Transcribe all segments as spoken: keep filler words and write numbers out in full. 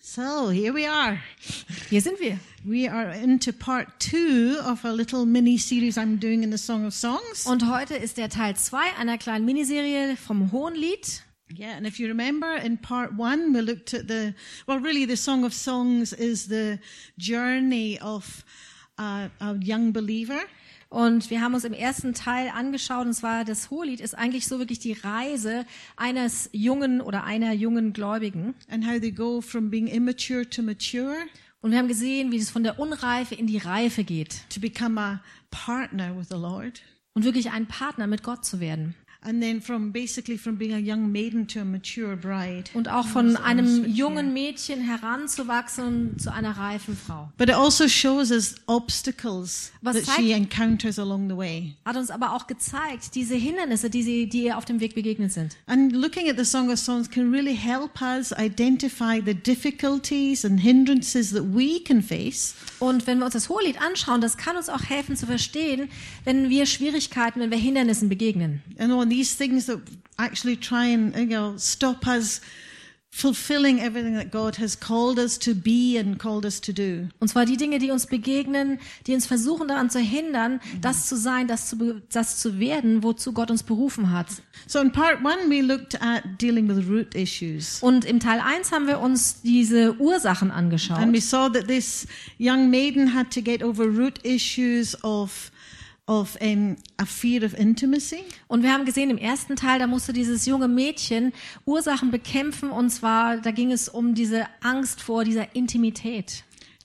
So, here we are. Hier sind wir. We are into part two of a little mini-series I'm doing in the Song of Songs. Und heute ist der Teil zwei einer kleinen Miniserie vom Hohenlied. Yeah, and if you remember, in part one, we looked at the, well, really the Song of Songs is the journey of a, a young believer. Und wir haben uns im ersten Teil angeschaut, und zwar das Hohelied ist eigentlich so wirklich die Reise eines jungen oder einer jungen Gläubigen. And how they go from being immature to mature. Und wir haben gesehen, wie es von der Unreife in die Reife geht. To become a partner with the Lord. Und wirklich ein Partner mit Gott zu werden. And then from basically from being a young maiden to a mature bride. Und auch von einem jungen Mädchen heranzuwachsen zu einer reifen Frau. But it also shows us obstacles Was that zeigt- she encounters along the way. Hat uns aber auch gezeigt, diese Hindernisse, die, sie, die ihr auf dem Weg begegnet sind. And looking at the Song of Songs can really help us identify the difficulties and hindrances that we can face. Und wenn wir uns das Hohelied anschauen, das kann uns auch helfen zu verstehen, wenn wir Schwierigkeiten, wenn wir Hindernissen begegnen. And all these things that actually try and, you know, stop us fulfilling everything that God has called us to be and called us to do. Und zwar die Dinge, die uns begegnen, die uns versuchen daran zu hindern, das zu sein, das zu, be- das zu werden, wozu Gott uns berufen hat. So in part one, we looked at dealing with root issues. Und im Teil eins haben wir uns diese Ursachen angeschaut. And we saw that this young maiden had to get over root issues of of um, a fear of intimacy. Und wir haben gesehen, im ersten Teil, da musste dieses junge Mädchen Ursachen bekämpfen, und zwar, da ging es um diese Angst vor dieser Intimität.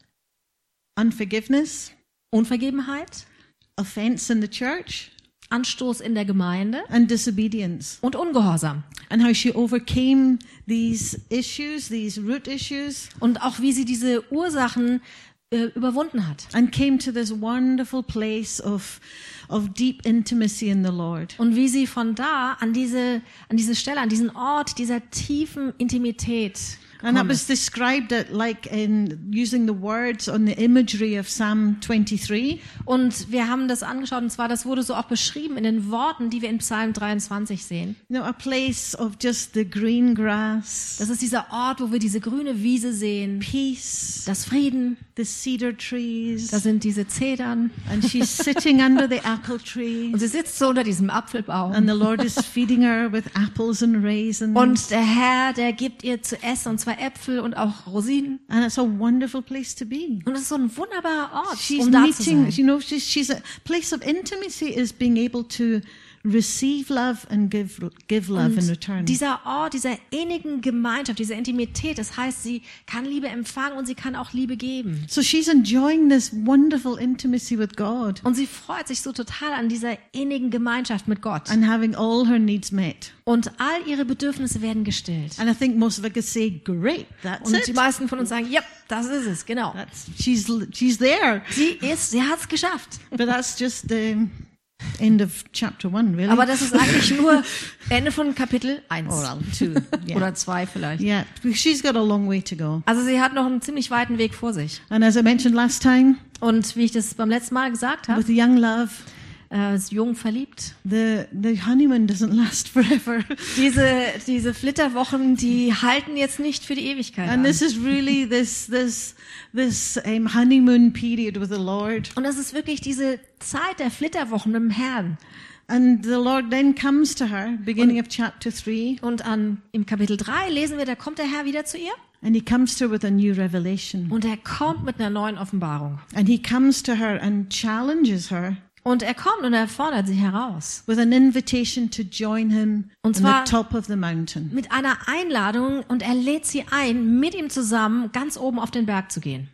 Unforgiveness, Unvergebenheit, offense in the church, Anstoß in der Gemeinde and disobedience. und Ungehorsam. And how she overcame these issues, these root issues, Und auch wie sie diese Ursachen äh, überwunden hat. and came to this wonderful place of of deep intimacy in the Lord. Und wie sie von da an diese, an diese Stelle, an diesen Ort dieser tiefen Intimität And that gekommen was ist. described it like in using the words on the imagery of Psalm twenty-three. Und wir haben das angeschaut, und zwar, das wurde so auch beschrieben in den Worten, die wir in Psalm dreiundzwanzig sehen. You know, a place of just the green grass, Das ist dieser Ort, wo wir diese grüne Wiese sehen, peace, das Frieden, the cedar trees, da sind diese Zedern, and she's sitting under the apple tree, und sie sitzt so unter diesem Apfelbaum. and the Lord is feeding her with apples and raisins. Und der Herr, der gibt ihr zu essen, und zwar Äpfel und auch Rosinen. And it's a wonderful place to be. Und es ist so ein wunderbarer Ort, She's um da zu meeting, sein. you know, she's, she's a place of intimacy is being able to receive love and give give love in return. Und dieser Ort, dieser innigen Gemeinschaft, diese Intimität, das heißt, sie kann Liebe empfangen und sie kann auch Liebe geben. So she's enjoying this wonderful intimacy with God Und sie freut sich so total an dieser innigen Gemeinschaft mit Gott. and having all her needs met. Und all ihre Bedürfnisse werden gestillt. And I think most of us could say, "Great, that's Und die it. meisten von uns sagen, ja, das ist es, genau. That's she's she's there." Sie ist, sie hat's geschafft. But that's just the end of chapter one, really. Aber das ist eigentlich nur Ende von Kapitel eins. Or two, yeah. Oder zwei vielleicht. Yeah, because she's got a long way to go. Also sie hat noch einen ziemlich weiten Weg vor sich. And as I mentioned last time, Und wie ich das beim letzten Mal gesagt habe, with young love, äh, ist jung verliebt. the the honeymoon doesn't last forever. Diese, diese Flitterwochen, die halten jetzt nicht für die Ewigkeit And an. this is really this this this um, honeymoon period with the Lord. Und das ist wirklich diese Zeit der Flitterwochen mit dem Herrn. And the Lord then comes to her, beginning of chapter three, Und an, im Kapitel drei lesen wir, da kommt der Herr wieder zu ihr. and he comes to her with a new revelation. Und er kommt mit einer neuen Offenbarung. And he comes to her and challenges her Und er kommt und er fordert sie heraus. with an invitation to join him Und on zwar- the top of the mountain. Mit einer Einladung, und er lädt sie ein, mit ihm zusammen ganz oben auf den Berg zu gehen.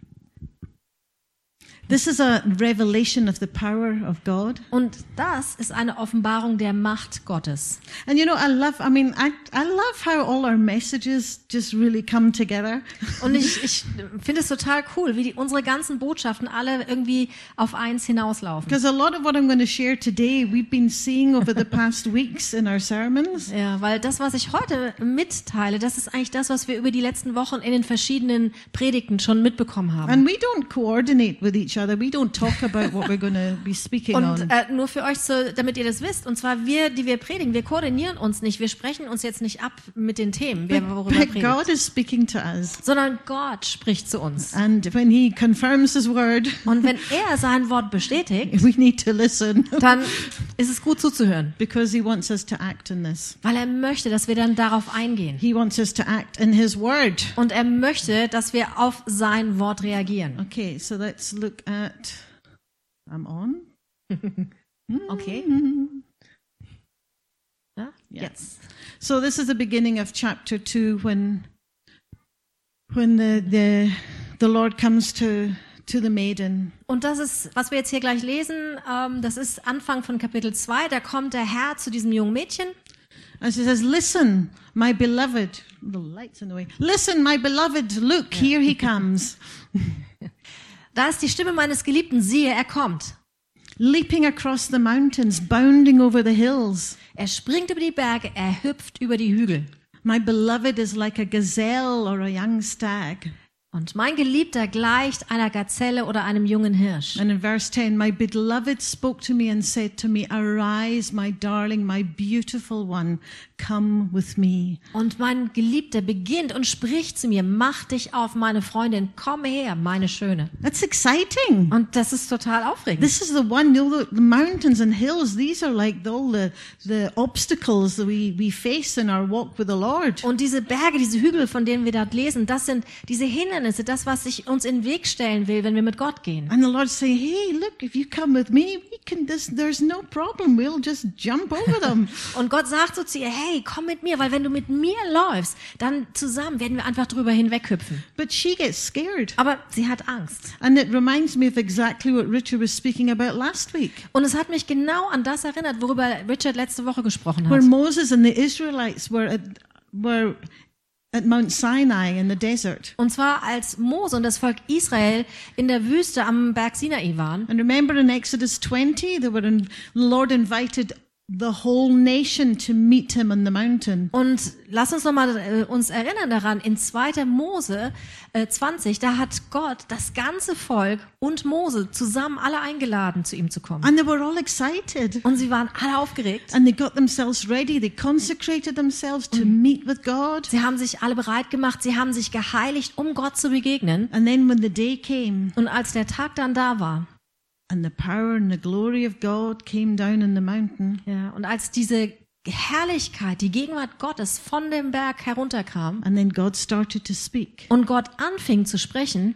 This is a revelation of the power of God. Und das ist eine Offenbarung der Macht Gottes. And you know, I love, I mean, I, I love how all our messages just really come together. Und ich, ich finde es total cool, wie die, unsere ganzen Botschaften alle irgendwie auf eins hinauslaufen. Because a lot of what I'm going to share today, we've been seeing over the past weeks in our sermons. Ja, weil das, was ich heute mitteile, das ist eigentlich das, was wir über die letzten Wochen in den verschiedenen Predigten schon mitbekommen haben. And we don't coordinate with each other. We don't talk about what we're going to be speaking Und on. äh, nur für euch, so, damit ihr das wisst, und zwar wir, die wir predigen, wir koordinieren uns nicht, wir sprechen uns jetzt nicht ab mit den Themen, wer worüber But predigt, God is speaking to us. sondern Gott spricht zu uns. And when he confirms his word, Und wenn er sein Wort bestätigt, we need to listen dann ist es gut zuzuhören, because he wants us to act in this. weil er möchte, dass wir dann darauf eingehen. He wants us to act in his word. Und er möchte, dass wir auf sein Wort reagieren. Okay, so let's look at. I'm on. Okay? Mhm. Ja? Yeah. Jetzt. So this is the beginning of chapter two, when when the the the Lord comes to to the maiden. Und das ist, was wir jetzt hier gleich lesen, ähm, das ist Anfang von Kapitel zwei. Da kommt der Herr zu diesem jungen Mädchen. And she says, "Listen, my beloved." The light's in the way. Listen, my beloved. Look, here he comes, Da ist die Stimme meines Geliebten, siehe, er kommt. leaping across the mountains, bounding over the hills. Er springt über die Berge, er hüpft über die Hügel. My beloved is like a gazelle or a young stag. Und mein Geliebter gleicht einer Gazelle oder einem jungen Hirsch. And in verse ten, my beloved spoke to me and said to me, "Arise, my darling, my beautiful one, come with me." Und mein Geliebter beginnt und spricht zu mir, mach dich auf, meine Freundin, komm her, meine Schöne. That's exciting. Und das ist total aufregend. This is the one, you know, the, the mountains and hills, these are like all the, the obstacles that we, we face in our walk with the Lord. Und diese Berge, diese Hügel, von denen wir dort lesen, das sind diese Hindernisse, das, was sich uns in den Weg stellen will, wenn wir mit Gott gehen. And the Lord's saying, hey, look, if you come with me, we can, this, there's no problem. We'll just jump over them. Und Gott sagt so zu ihr, hey, komm mit mir, weil wenn du mit mir läufst, dann zusammen werden wir einfach drüber hinweghüpfen. But she gets scared. Aber sie hat Angst. And it reminds me of exactly what Richard was speaking about last week, Und es hat mich genau an das erinnert, worüber Richard letzte Woche gesprochen where hat. Moses and the Israelites were at, were at Mount Sinai in the desert. Und zwar als Mose und das Volk Israel in der Wüste am Berg Sinai waren. And remember in Exodus twenty, they were in, the Lord invited the whole nation to meet him on the mountain. Und lass uns nochmal äh, uns erinnern daran, in zweiter Mose äh, zwanzig, da hat Gott das ganze Volk und Mose zusammen alle eingeladen, zu ihm zu kommen. And they were all excited. Und sie waren alle aufgeregt. And they got themselves ready. They consecrated themselves to meet with God. Sie haben sich alle bereit gemacht, sie haben sich geheiligt, um Gott zu begegnen. And then when the day came, Und als der Tag dann da war, and the power and the glory of God came down in the mountain, ja, und als diese Herrlichkeit, die Gegenwart Gottes von dem Berg herunterkam and then God started to speak, und Gott anfing zu sprechen,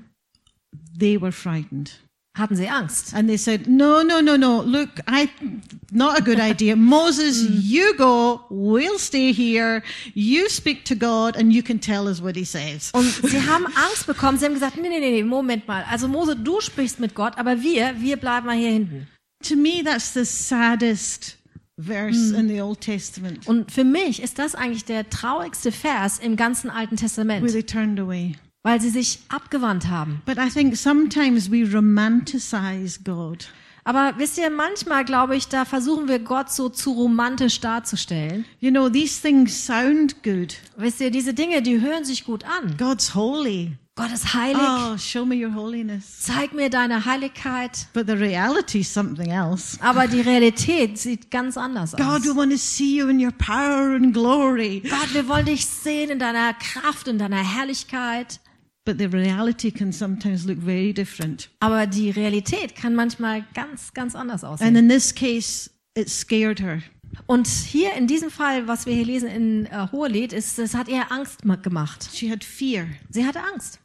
they were frightened. hatten sie Angst. And they said, no, no, no, no, look, I, not a good idea. Moses, you go, we'll stay here, you speak to God and you can tell us what he says. Und sie haben Angst bekommen. Sie haben gesagt, nee, nee, nee, Moment mal. Also Mose, du sprichst mit Gott, aber wir, wir bleiben mal hier hinten. To me, that's the saddest verse in the Old Testament, Und für mich ist das eigentlich der traurigste Vers im ganzen Alten where Testament, they turned away. weil sie sich abgewandt haben. But I think sometimes we romanticize God. Aber wisst ihr, manchmal glaube ich, da versuchen wir Gott so zu romantisch darzustellen. You know, these things sound good. Wisst ihr, diese Dinge, die hören sich gut an. God's holy. Gott ist heilig. Oh, show me your holiness. Zeig mir deine Heiligkeit. But the reality is something else. Aber die Realität sieht ganz anders God, aus. we want to see you in your power and glory. Gott, wir wollen dich sehen in deiner Kraft, in deiner Herrlichkeit. But the reality can sometimes look very different. Aber die Realität kann manchmal ganz, ganz anders And aussehen. in this case, it scared her. Und hier in diesem Fall, was wir hier lesen in äh, Hohelied, ist, es hat ihr Angst ma- gemacht. She had fear. Sie hatte Angst.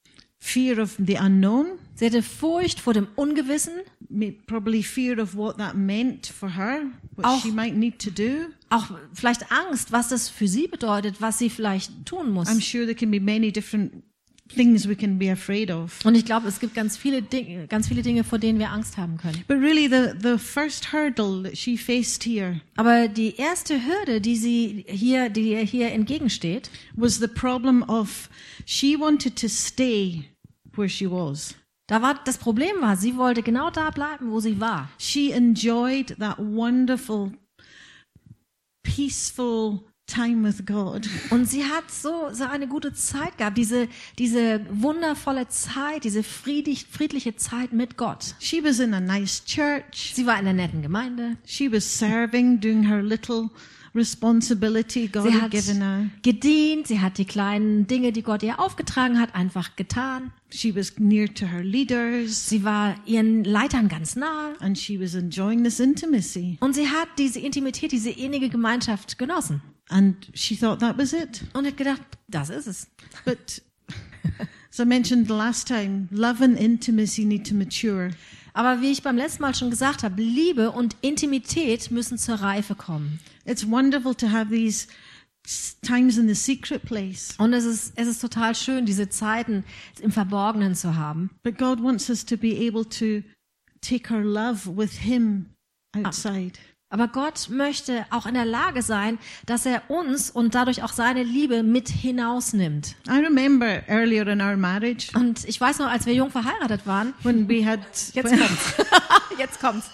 Fear of the unknown, Sie hatte Furcht vor dem Ungewissen, may- probably fear of what that meant for her, what Auch- she might need to do. auch vielleicht Angst, was das für sie bedeutet, was sie vielleicht tun muss. I'm sure there can be many different things we can be afraid of. Und ich glaube, es gibt ganz viele Dinge, ganz viele Dinge, vor denen wir Angst haben können. But really, the, the first hurdle that she faced here Aber die erste Hürde, die sie hier, die ihr hier entgegensteht, was the problem of she wanted to stay where she was. da war das Problem war, sie wollte genau da bleiben, wo sie war. She enjoyed that wonderful, peaceful time with God. Und sie hat so, so eine gute Zeit gehabt, diese, diese wundervolle Zeit, diese friedlich, friedliche Zeit mit Gott. She was in a nice church. Sie war in einer netten Gemeinde. She was serving, doing her little responsibility God Sie had hat given her. gedient, sie hat die kleinen Dinge, die Gott ihr aufgetragen hat, einfach getan. She was near to her leaders, Sie war ihren Leitern ganz nahe. and she was enjoying this intimacy. Und sie hat diese Intimität, diese innige Gemeinschaft genossen. And she thought that was it. Und hat gedacht, das ist es. But as I mentioned the last time, love and intimacy need to mature. Aber wie ich beim letzten Mal schon gesagt habe, Liebe und Intimität müssen zur Reife kommen. It's wonderful to have these s- times in the secret place. Und es ist, es ist total schön, diese Zeiten im Verborgenen zu haben. But God wants us to be able to take our love with Him outside. Aber Gott möchte auch in der Lage sein, dass er uns und dadurch auch seine Liebe mit hinausnimmt. I remember earlier in our marriage Und ich weiß noch, als wir jung verheiratet waren, when we had jetzt when, kommt's. Jetzt kommt's.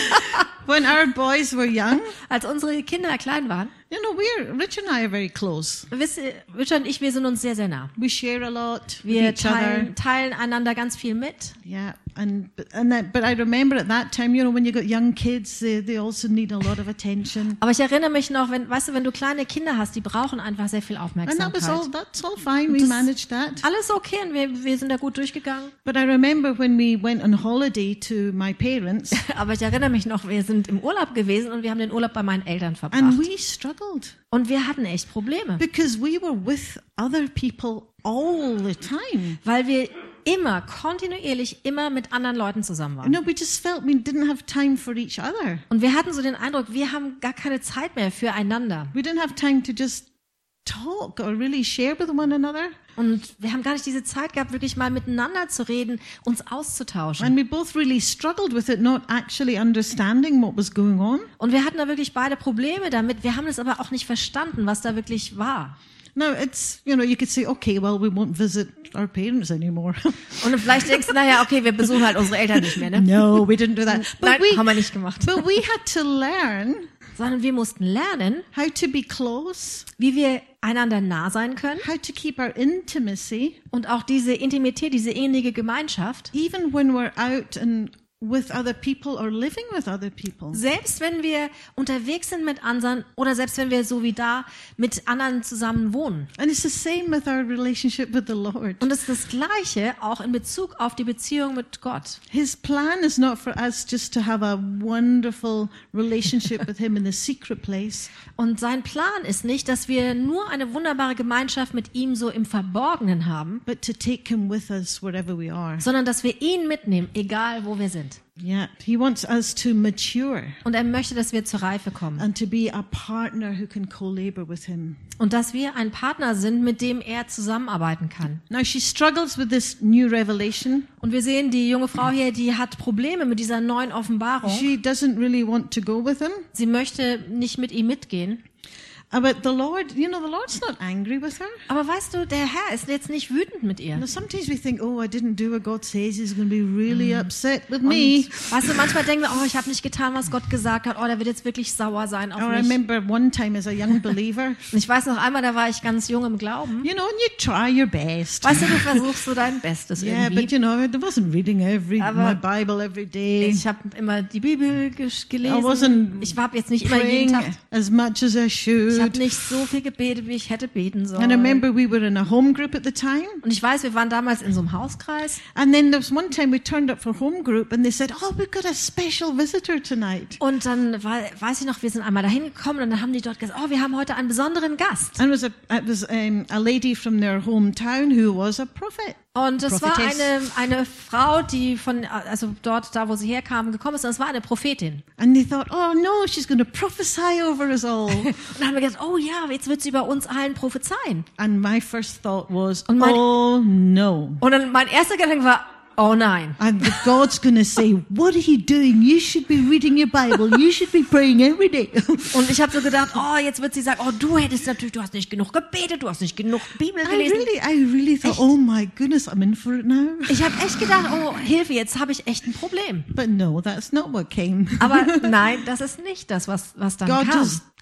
when our boys were young. Als unsere Kinder klein waren, You know, we're Rich and I are very close. wisst ihr, Richard und ich, wir sind uns sehr, sehr nah. We share a lot with Wir each other. teilen, teilen einander ganz viel mit. Yeah, and and that, but I remember at that time, you know, when you got young kids, they, they also need a lot of attention. Aber ich erinnere mich noch, wenn, weißt du, wenn du kleine Kinder hast, die brauchen einfach sehr viel And that was all. Aufmerksamkeit. That's all fine. We Das- managed that. Alles okay und wir, wir sind da gut durchgegangen. But I remember when we went on holiday to my parents, Aber ich erinnere mich noch, wir sind im Urlaub gewesen und wir haben den Urlaub bei meinen Eltern verbracht. and we struggled Und wir hatten echt Probleme, because we were with other people all the time. weil wir immer, kontinuierlich, immer mit anderen Leuten zusammen You waren. know, we just felt we didn't have time for each other. Und wir hatten so den Eindruck, wir haben gar keine Zeit mehr füreinander. We didn't have time to just talk or really share with one another. Und wir haben gar nicht diese Zeit gehabt, wirklich mal miteinander zu reden, uns auszutauschen. And we both really struggled with it, not actually understanding what was going on. Und wir hatten da wirklich beide Probleme damit. Wir haben es aber auch nicht verstanden, was da wirklich war. Now, it's, you know, you could say, okay, well, we won't visit our parents anymore. Und vielleicht denkst du, naja, okay, wir besuchen halt unsere Eltern nicht mehr, ne? No, we didn't do that. But Nein, we, haben wir nicht gemacht. but we had to learn Sondern wir mussten lernen, how to be close, wie wir einander nah sein können how to keep our intimacy, und auch diese Intimität, diese innige Gemeinschaft, even when we're out and with other people or living with other people. selbst wenn wir unterwegs sind mit anderen oder selbst wenn wir so wie da mit anderen zusammen wohnen. And it's the same with our relationship with the Lord. Und es ist das Gleiche auch in Bezug auf die Beziehung mit Gott. His plan is not for us just to have a wonderful relationship with Him in the secret place, Und sein Plan ist nicht, dass wir nur eine wunderbare Gemeinschaft mit ihm so im Verborgenen haben, but to take Him with us wherever we are. sondern dass wir ihn mitnehmen, egal wo wir sind. Yeah, He wants us to mature Und er möchte, dass wir zur Reife kommen. and to be a partner who can co-labor with Him. Und dass wir ein Partner sind, mit dem er zusammenarbeiten kann. Now she struggles with this new revelation. Und wir sehen, die junge Frau hier, die hat Probleme mit dieser neuen Offenbarung. She doesn't really want to go with Him. Sie möchte nicht mit ihm mitgehen. Uh, But the Lord, you know, the Lord's not angry with her. Aber weißt du, der Herr ist jetzt nicht wütend mit ihr. Now, sometimes we think, oh, I didn't do what God says. He's going to be really upset with Und me. weißt du, manchmal denken wir, oh, ich habe nicht getan, was Gott gesagt hat. Oh, der wird jetzt wirklich sauer sein auf Or I mich. remember one time as a young believer, Und ich weiß noch einmal, da war ich ganz jung im Glauben. you know, and you try your best. Weißt du, du versuchst so dein Bestes Yeah, but irgendwie. you know, I wasn't reading every Aber my Bible every day. Ich habe immer die Bibel ges- I gelesen. wasn't Ich habe jetzt nicht immer jeden praying Tag. as much as I Ich habe should. nicht so viel gebetet, wie ich hätte beten And I sollen. remember we were in a home group at the time. Und ich weiß, wir waren damals in so einem Hauskreis. And then there was one time we turned up for home group and they said, oh, we've got a special visitor tonight. Und dann war, weiß ich noch, wir sind einmal dahin gekommen und dann haben die dort gesagt, oh, wir haben heute einen besonderen Gast. And it was a, it was um, a lady from their hometown who was a prophet. Und das war Prophetess. eine, eine Frau, die von, also dort, da wo sie herkam, gekommen ist. Und das war eine Prophetin. And they thought, oh no, she's going to prophesy over us all. Und dann haben wir gedacht, oh ja, jetzt wird sie über uns allen prophezeien. And my first thought was, Und mein- oh no. Und dann mein erster Gedanke war, oh nein. And the God's going to say, what are you doing? You should be reading your Bible. You should be praying every day. Und ich habe so gedacht, oh, jetzt wird sie sagen, oh, du hättest natürlich, du hast nicht genug gebetet, du hast nicht genug Bibel I gelesen. really, I really thought, Echt? oh my goodness, I'm in for it now. Ich habe echt gedacht, oh, Hilfe, jetzt habe ich echt ein Problem. But no, that's not what came. Aber nein, das ist nicht das, was, was dann God kam. does,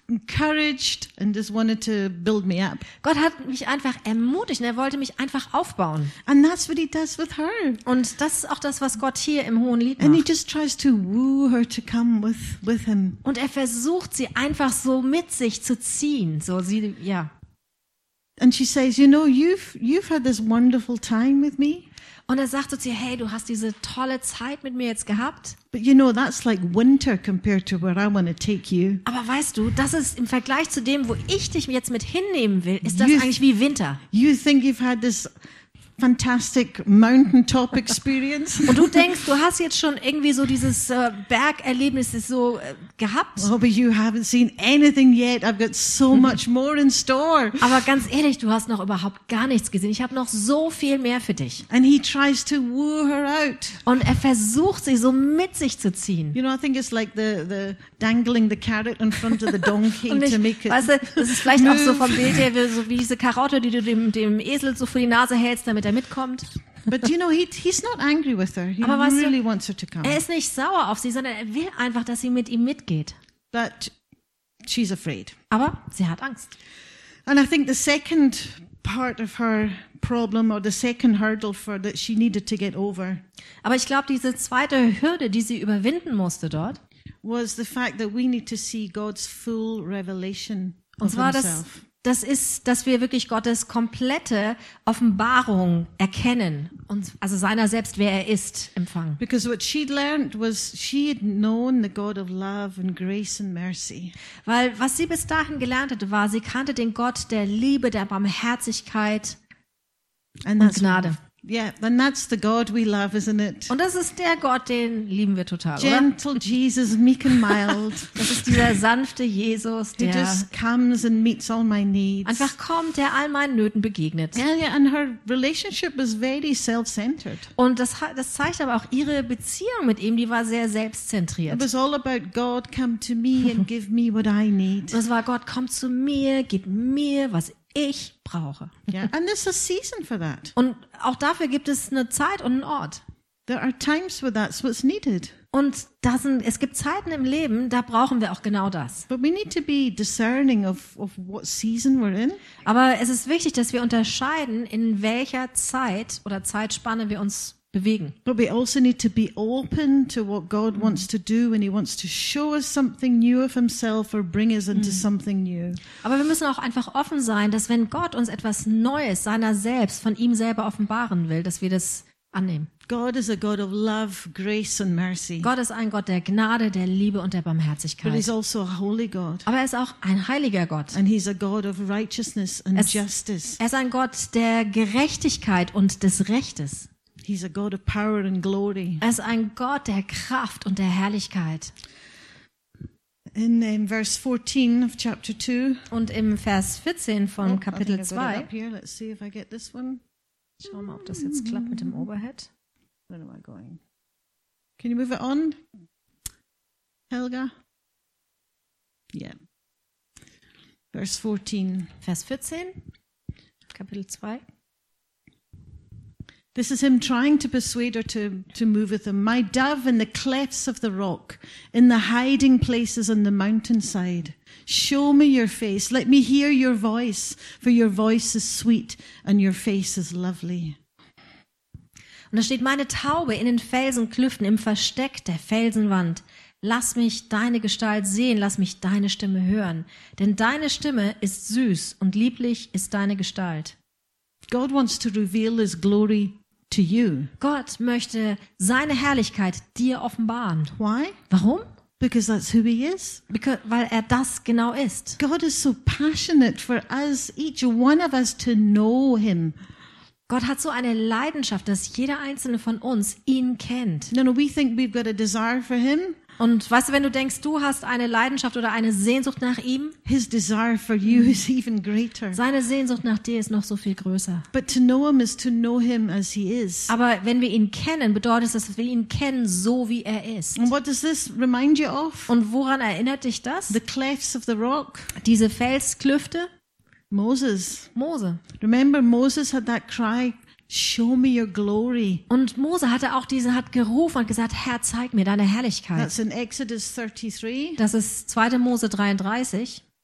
encouraged and just wanted to build me up. Gott hat mich einfach ermutigt und er wollte mich einfach aufbauen. And that's what he does with her. Und das ist auch das, was Gott hier im Hohen Lied And he macht. just tries to woo her to come with, with him. Und er versucht, sie einfach so mit sich zu ziehen. So, sie, ja. And she says, you know, you've, you've had this wonderful time with me. Und er sagt zu ihr, hey, du hast diese tolle Zeit mit mir jetzt gehabt. But you know, that's like winter compared to where I want to take you. Aber weißt du, das ist im Vergleich zu dem, wo ich dich jetzt mit hinnehmen will, ist das You- eigentlich wie Winter. You think you've had this fantastic mountaintop experience? Und du denkst, du hast jetzt schon irgendwie so dieses äh, Bergerlebnis so äh, gehabt. Oh, but you haven't seen anything yet. I've got so much more in store. Aber ganz ehrlich, du hast noch überhaupt gar nichts gesehen. Ich habe noch so viel mehr für dich. And he tries to woo her out. Und er versucht, sie so mit sich zu ziehen. You know, I think it's like the, the dangling the carrot in front of the donkey Und ich, to make it. weißt du, das ist vielleicht auch so move. vom Bild her, wie- so wie diese Karotte, die du dem, dem Esel so vor die Nase hältst, damit er mitkommt. But you know, he, he's not angry with her. He Aber weißt du, really wants her to come. Er ist nicht sauer auf sie, sondern er will einfach, dass sie mit ihm mitgeht. But she's afraid. Aber sie hat Angst. And I think the second part of her problem, or the second hurdle for that she needed to get over, Aber ich glaube, diese zweite Hürde, die sie überwinden musste dort, was the fact that we need to see God's full revelation und of zwar das, himself. das ist, dass wir wirklich Gottes komplette Offenbarung erkennen und also seiner selbst, wer er ist, empfangen. Because what she'd learned was she had known the God of love and grace and mercy. Weil was sie bis dahin gelernt hatte, war, sie kannte den Gott der Liebe, der Barmherzigkeit And und that's Gnade. Yeah, and that's the God we love, isn't it? Und das ist der Gott, den lieben wir total, oder? Gentle Jesus, meek and mild, Das ist dieser sanfte Jesus, who der just comes and meets all my needs. einfach kommt, der all meinen Nöten begegnet. Yeah, yeah, and her relationship was very self-centered. Und das, ha- das zeigt aber auch ihre Beziehung mit ihm, die war sehr It selbstzentriert. was all about God, come to me and give me what I need. Und es war Gott, komm zu mir, gib mir, was ich brauche. Yeah, and there's a season for that. Und auch dafür gibt es eine Zeit und einen Ort. There are times where that's what's needed. Und das sind, es gibt Zeiten im Leben, da brauchen wir auch genau das. But we need to be discerning of, of what season we're in. Aber es ist wichtig, dass wir unterscheiden, in welcher Zeit oder Zeitspanne wir uns bewegen. But we also need to be open to what God wants to do when he wants to show us something new of himself or bring us into something new. Aber wir müssen auch einfach offen sein, dass wenn Gott uns etwas Neues seiner selbst, von ihm selber offenbaren will, dass wir das annehmen. God is a God of love, grace and mercy. Gott ist ein Gott der Gnade, der Liebe und der But Barmherzigkeit. he's also a holy God. Aber er ist auch ein heiliger Gott. And he's a God of righteousness and Es- justice. Er ist ein Gott der Gerechtigkeit und des Rechtes. He's a God of power and glory. Er ist ein Gott der Kraft und der Herrlichkeit. In um, verse fourteen of chapter two. Und im Vers vierzehn von Oh, I think Kapitel I've got it zwei, up here. Let's see if I get this one. schauen wir mal, ob das jetzt klappt mit dem Overhead. Where am I going? Can you move it on, Helga? Yeah. Verse fourteen. Vers vierzehn, Kapitel zwei. This is him trying to persuade her to, to move with him. My dove in the clefts of the rock, in the hiding places on the mountainside. Show me your face. Let me hear your voice, for your voice is sweet and your face is lovely. Und da steht, meine Taube in den Felsenklüften, im Versteck der Felsenwand. Lass mich deine Gestalt sehen, lass mich deine Stimme hören. Denn deine Stimme ist süß und lieblich ist deine Gestalt. God wants to reveal his glory to you. Gott möchte seine Herrlichkeit dir offenbaren. Why? Warum? Because that's who he is. Because, weil er das genau ist. God is so passionate for us, each one of us, to know him. Gott hat so eine Leidenschaft, dass jeder einzelne von uns ihn kennt. No, no, we think we've got a desire for him. Und weißt du, wenn du denkst, du hast eine Leidenschaft oder eine Sehnsucht nach ihm, His desire for you is even greater. seine Sehnsucht nach dir ist noch so viel größer. But to know him is to know him as he is. Aber wenn wir ihn kennen, bedeutet das, dass wir ihn kennen, so wie er ist. And what does this remind you of? Und woran erinnert dich das? The clefts of the rock. Diese Felsklüfte? Moses. Mose. Remember, Moses had that cry, show me your glory. Und Mose hatte auch diese, hat gerufen und gesagt, Herr, zeig mir deine Herrlichkeit. That's in Exodus thirty-three. Das ist zweiter Mose dreiunddreißig.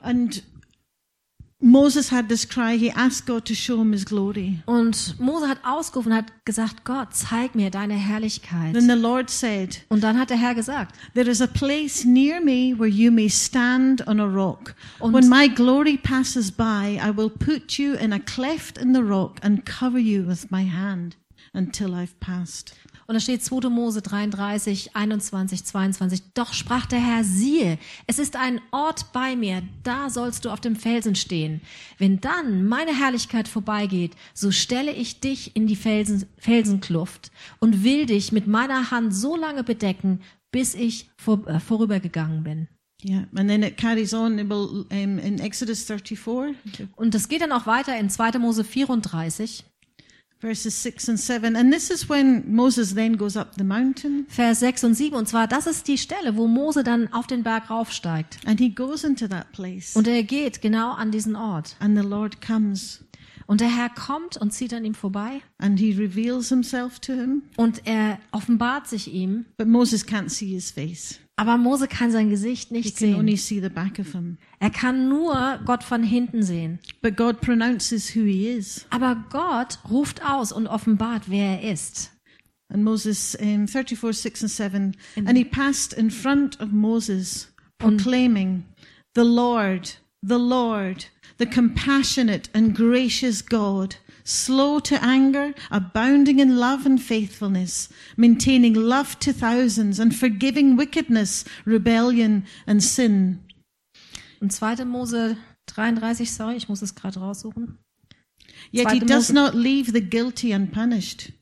And Moses had this cry. He asked God to show him his glory. Und Mose hat ausgerufen und hat gesagt, Gott, zeig mir deine Herrlichkeit. Then the Lord said, Und dann hat der Herr gesagt, there is a place near me where you may stand on a rock. Und- When my glory passes by, I will put you in a cleft in the rock and cover you with my hand until I've passed. und da steht zweiter Mose dreiunddreißig, einundzwanzig, zweiundzwanzig, doch sprach der Herr, siehe, es ist ein Ort bei mir, da sollst du auf dem Felsen stehen. Wenn dann meine Herrlichkeit vorbeigeht, so stelle ich dich in die Felsen, Felsenkluft und will dich mit meiner Hand so lange bedecken, bis ich vor, äh, vorübergegangen bin. Yeah, and then it carries on in, um, in Exodus thirty-four, Und das geht dann auch weiter in zweiter Mose vierunddreißig, verses six and seven. And this is when Moses then goes up the mountain Vers sechs und sieben. Und zwar, das ist die Stelle, wo Mose dann auf den Berg raufsteigt. and he goes into that place. Und er geht genau an diesen Ort. And the Lord comes Und der Herr kommt und zieht an ihm vorbei. and he reveals himself to him. Und er offenbart sich ihm. But Moses can't see his face. Aber Mose kann sein Gesicht He nicht can only sehen. see the back of him. Er kann nur Gott von hinten sehen. But God pronounces who he is. Aber Gott ruft aus und offenbart, wer er ist. And Moses, um, thirty-four, six and seven, and he passed in front of Moses, proclaiming, the Lord, the Lord, the compassionate and gracious God, slow to anger, abounding in love and faithfulness, maintaining love to thousands, and forgiving wickedness, rebellion and sin. Und zweiter Mose dreiunddreißig, sorry, ich muss es gerade raussuchen. Yet he Zweite does Mose- not leave the guilty unpunished.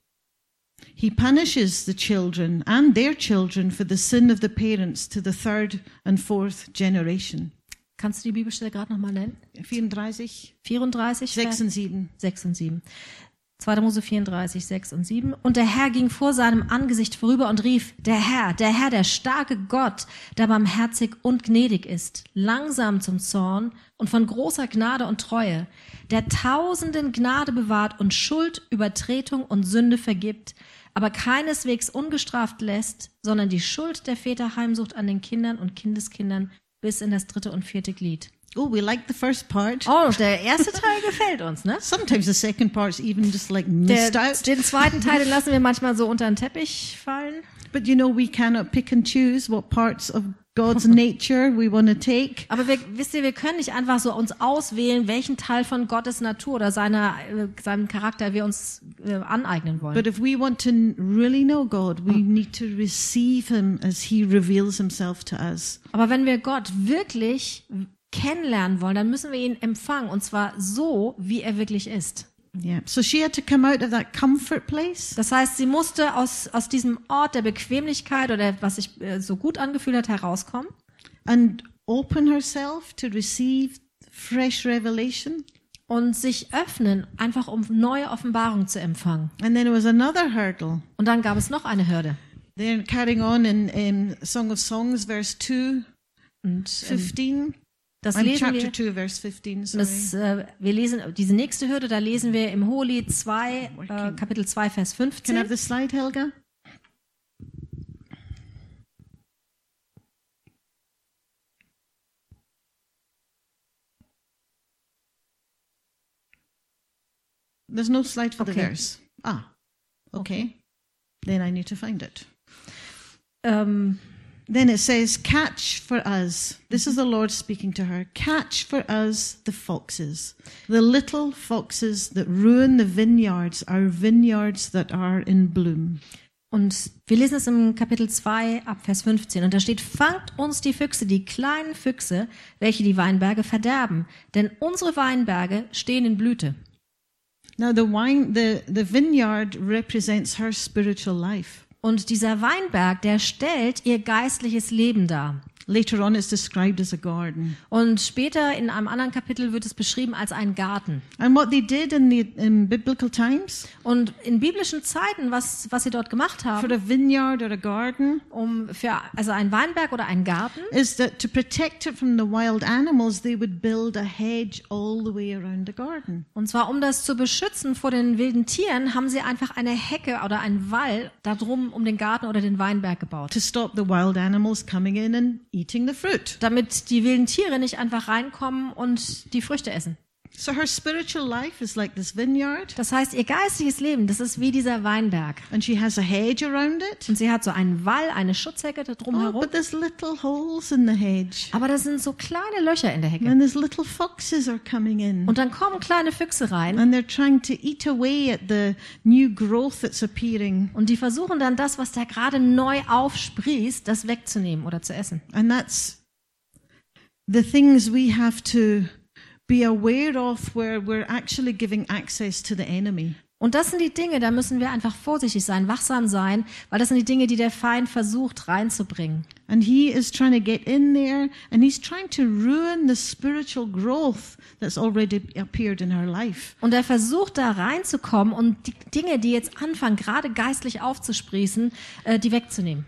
He punishes the children and their children for the sin of the parents to the third and fourth generation. Kannst du die Bibelstelle gerade nochmal nennen? vierunddreißig, vierunddreißig, sechs Vers und sieben. sechs und sieben. zweiter Mose vierunddreißig, sechs und sieben. Und der Herr ging vor seinem Angesicht vorüber und rief, der Herr, der Herr, der starke Gott, der barmherzig und gnädig ist, langsam zum Zorn und von großer Gnade und Treue, der Tausenden Gnade bewahrt und Schuld, Übertretung und Sünde vergibt, aber keineswegs ungestraft lässt, sondern die Schuld der Väter heimsucht an den Kindern und Kindeskindern bis in das dritte und vierte Glied. Oh, we like the first part. Oh, der erste Teil gefällt uns, ne? Sometimes the second part's even just like Der, missed out. den zweiten Teil, den lassen wir manchmal so unter den Teppich fallen. But you know, we cannot pick and choose what parts of God's nature we want to take. Aber wir, wisst ihr, wir können nicht einfach so uns auswählen, welchen Teil von Gottes Natur oder seiner, äh, seinem Charakter wir uns äh, aneignen wollen. But if we want to n- really know God, we need to receive him as he reveals himself to us. Aber wenn wir Gott wirklich kennenlernen wollen, dann müssen wir ihn empfangen und zwar so, wie er wirklich ist. Yeah. So she had to come out of that comfort place Das heißt, sie musste aus, aus diesem Ort der Bequemlichkeit oder was sich äh, so gut angefühlt hat, herauskommen and open herself to receive fresh revelation. und sich öffnen, einfach um neue Offenbarung zu empfangen. And then there was another hurdle. Und dann gab es noch eine Hürde. Then carrying on in um, Song of Songs, verse two, Und ähm, fifteen. das Um, lesen chapter wir. two, verse fifteen. Sorry. Das, äh, wir lesen diese nächste Hürde, da lesen wir im Hohelied zwei, äh, Kapitel zwei, Vers Can I fünfzehn. have the slide, Helga? There's no slide for the Okay. verse. Ah, okay. Then I need to find it. Ähm, Then it says, catch for us. This is the Lord speaking to her. Catch for us the foxes, the little foxes that ruin the vineyards, our vineyards that are in bloom. und wir lesen es im Kapitel zwei ab Vers fünfzehn. Und da steht, fangt uns die Füchse, die kleinen Füchse, welche die Weinberge verderben. Denn unsere Weinberge stehen in Blüte. Now the wine, the, the vineyard represents her spiritual life. Und dieser Weinberg, der stellt ihr geistliches Leben dar. Later on, it's described as a garden. Und später in einem anderen Kapitel wird es beschrieben als ein Garten. And what they did in the in biblical times Und in biblischen Zeiten, was, was sie dort gemacht for haben, a vineyard or a garden um für also einen Weinberg oder einen Garten, is that to protect it from the wild animals, they would build a hedge all the way around the garden. und zwar um das zu beschützen vor den wilden Tieren, haben sie einfach eine Hecke oder einen Wall darum um den Garten oder den Weinberg gebaut. To stop the wild animals coming in and eating the fruit. damit die wilden Tiere nicht einfach reinkommen und die Früchte essen. So her spiritual life is like this vineyard, Das heißt, ihr geistiges Leben, das ist wie dieser Weinberg. and she has a hedge around it. Und sie hat so einen Wall, eine Schutzhecke da Oh, drumherum. but there's little holes in the hedge, Aber das sind so kleine Löcher in der Hecke. and there's little foxes are coming in, Und dann kommen kleine Füchse rein and they're trying to eat away at the new growth that's appearing. und die versuchen dann das, was da gerade neu aufsprießt, das wegzunehmen oder zu essen. And that's the things we have to be aware of, where we're actually giving access to the enemy. Und das sind die Dinge, da müssen wir einfach vorsichtig sein, wachsam sein, weil das sind die Dinge, die der Feind versucht reinzubringen. And he is trying to get in there, and he's trying to ruin the spiritual growth that's already appeared in her life. Und er versucht da reinzukommen und die Dinge, die jetzt anfangen, gerade geistlich aufzusprießen, äh, die wegzunehmen.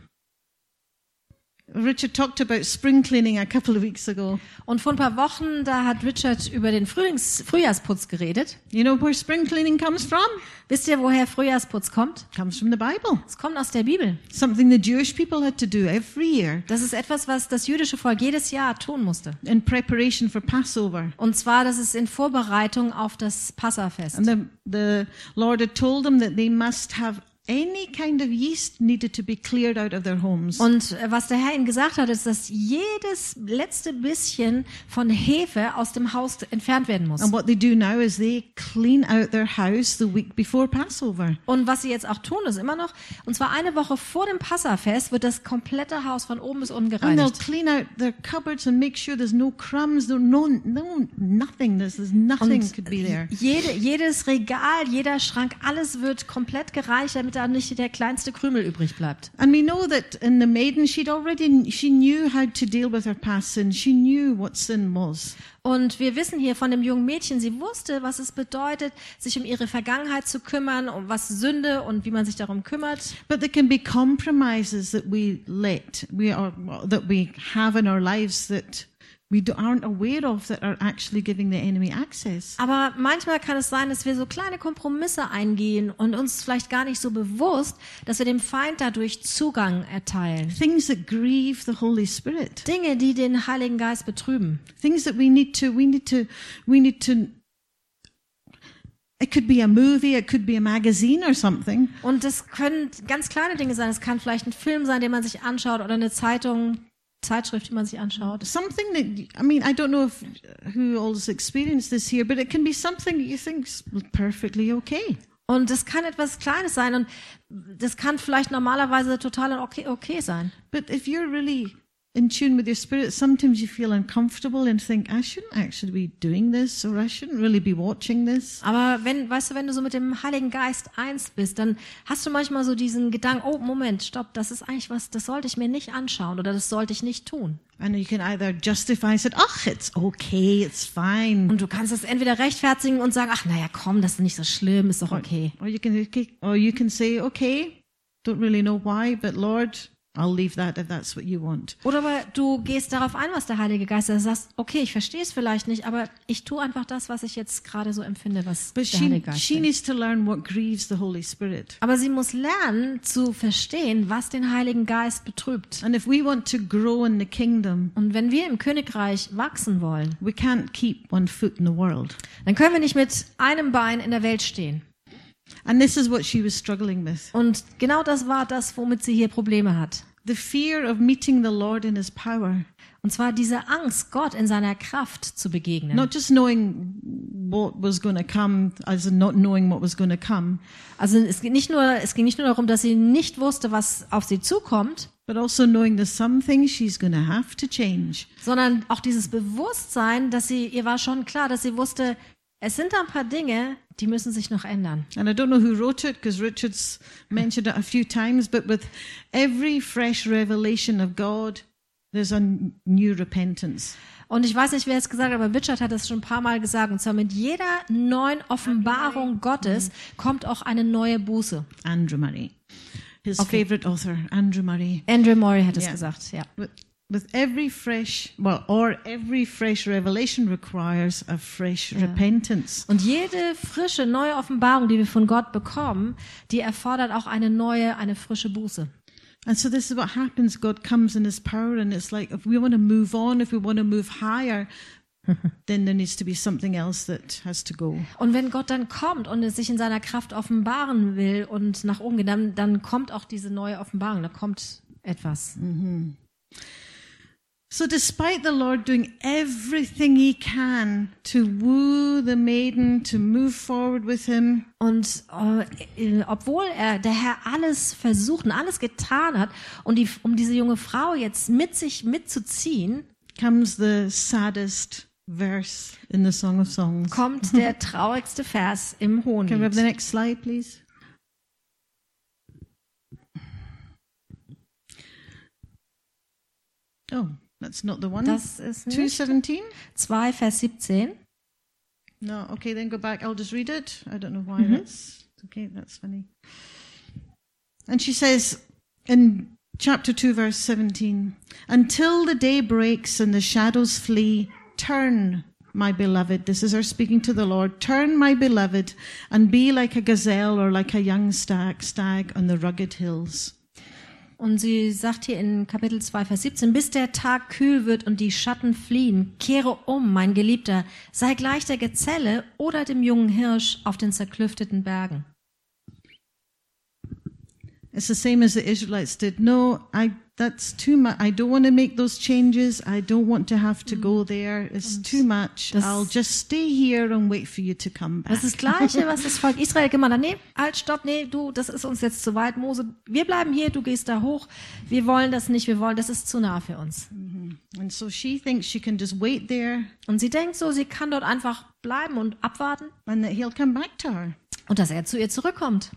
Richard talked about spring cleaning a couple of weeks ago. Und vor ein paar Wochen, da hat Richard über den Frühlings Frühjahrsputz geredet. You know where spring cleaning comes from? Wisst ihr, woher Frühjahrsputz kommt? It comes from the Bible. Es kommt aus der Bibel. Something the Jewish people had to do every year Das ist etwas, was das jüdische Volk jedes Jahr tun musste. in preparation for Passover. Und zwar, das ist in Vorbereitung auf das Passafest. And the, the Lord had told them that they must have any kind of yeast needed to be cleared out of their homes. Und äh, was der Herr ihnen gesagt hat, ist, dass jedes letzte bisschen von Hefe aus dem Haus entfernt werden muss. And what they do now is they clean out their house the week before Passover. Und was sie jetzt auch tun, ist immer noch, und zwar eine Woche vor dem Passafest wird das komplette Haus von oben bis unten And they'll gereinigt. clean out their cupboards and make sure there's no crumbs, no, no, no nothing. There's, there's nothing Und could be there. jede, jedes Regal, jeder Schrank, alles wird komplett gereinigt, damit da nicht der kleinste Krümel übrig bleibt. And we know that in the maiden, she'd already, she knew how to deal with her past sin. She knew what sin was. Und wir wissen hier von dem jungen Mädchen, sie wusste, was es bedeutet, sich um ihre Vergangenheit zu kümmern, um was Sünde und wie man sich darum kümmert. But there can be compromises that we let, we are, that we have in our lives that we do- aren't aware of, that are actually giving the enemy access. Aber manchmal kann es sein, dass wir so kleine Kompromisse eingehen und uns vielleicht gar nicht so bewusst, dass wir dem Feind dadurch Zugang erteilen. Things that grieve the Holy Spirit. Dinge, die den Heiligen Geist betrüben. Things that we need to, we need to, we need to, it could be a movie, it could be a magazine or something. Und das können ganz kleine Dinge sein. Es kann vielleicht ein Film sein, den man sich anschaut oder eine Zeitung, Zeitschrift, die man sich anschaut. Something that, I mean, I don't know if, who all's experienced this here, but it can be something that you think's perfectly okay. Und das kann etwas Kleines sein und das kann vielleicht normalerweise total okay, okay sein. But if you're really in tune with your spirit, sometimes you feel uncomfortable and think, I shouldn't actually be doing this, or I shouldn't really be watching this. Aber wenn, weißt du, wenn du so mit dem Heiligen Geist eins bist, dann hast du manchmal so diesen Gedanken, oh, Moment, stopp, das ist eigentlich was, das sollte ich mir nicht anschauen oder das sollte ich nicht tun. And you can either justify it, ach, it's okay, it's fine. Und du kannst es entweder rechtfertigen und sagen, ach, naja, komm, das ist nicht so schlimm, ist doch okay. Or you can, or you can say, okay, don't really know why, but Lord, I'll leave that if that's what you want. Oder aber du gehst darauf ein, was der Heilige Geist sagt, sagst, okay, ich verstehe es vielleicht nicht, aber ich tue einfach das, was ich jetzt gerade so empfinde, was But der Heilige she, Geist she will. needs to learn what grieves the Holy Spirit. Aber sie muss lernen zu verstehen, was den Heiligen Geist betrübt. And if we want to grow in the kingdom, Und wenn wir im Königreich wachsen wollen, we can't keep one foot in the world. dann können wir nicht mit einem Bein in der Welt stehen. And this is what she was struggling with. Und genau das war das, womit sie hier Probleme hat. The fear of meeting the Lord in his power. Und zwar diese Angst, Gott in seiner Kraft zu begegnen. Not just knowing what was going to come, as in not knowing what was going to come, Also es ging nicht nur, es ging nicht nur darum, dass sie nicht wusste, was auf sie zukommt, but also knowing there's some things she's going to have to change. sondern auch dieses Bewusstsein, dass sie, ihr war schon klar, dass sie wusste, es sind da ein paar Dinge, die müssen sich noch ändern. And I don't know who wrote it, because Richard's mentioned it a few times, but with every fresh revelation of God, there's a n- new repentance. Und ich weiß nicht, wer es gesagt hat, aber Richard hat es schon ein paar Mal gesagt. Und zwar mit jeder neuen Offenbarung Gottes kommt auch eine neue Buße. Andrew Murray, his Okay. favorite author, Andrew Murray. Andrew Murray hat es Ja. gesagt, ja. With, with every fresh, well, or every fresh revelation requires a fresh repentance. Und jede frische, neue Offenbarung, die wir von Gott bekommen, die erfordert auch eine neue, eine frische Buße. And so this is what happens. God comes in his power, and it's like if we want to move on, if we want to move higher, then there needs to be something else that has to go. Und wenn Gott dann kommt und es sich in seiner Kraft offenbaren will und nach oben geht, dann, dann kommt auch diese neue Offenbarung, da kommt etwas. Mm-hmm. So despite the Lord doing everything he can to woo the maiden, to move forward with him, Und äh, obwohl er, der Herr alles versucht und alles getan hat, und die, um diese junge Frau jetzt mit sich mitzuziehen, comes the saddest verse in the Song of Songs. kommt der traurigste Vers im Can we have the Hohenlied. next slide, please? Oh, that's not the one. Das ist two nicht seventeen? zwei, Vers siebzehn. No, okay, then go back. I'll just read it. I don't know why Mhm. that's okay. That's funny. And she says in chapter two, verse seventeen, until the day breaks and the shadows flee, turn, my beloved. This is her speaking to the Lord. Turn, my beloved, and be like a gazelle or like a young stag, stag on the rugged hills. Und sie sagt hier in Kapitel zwei, Vers siebzehn, bis der Tag kühl wird und die Schatten fliehen, kehre um, mein Geliebter, sei gleich der Gazelle oder dem jungen Hirsch auf den zerklüfteten Bergen. It's the same as the Israelites did. No, I that's too much. I don't want to make those changes. I don't want to have to go there. It's too much. Das- I'll just stay here and wait for you to come back. Das ist das Gleiche, was das Volk Israel gemacht hat. Nee, halt, stopp, nee, du, das ist uns jetzt zu weit, Mose. Wir bleiben hier, du gehst da hoch. Wir wollen das nicht, wir wollen, das ist zu nah für uns. And so she thinks she can just wait there Und sie denkt so, sie kann dort einfach bleiben und abwarten and that he'll come back to her. und dass er zu ihr zurückkommt.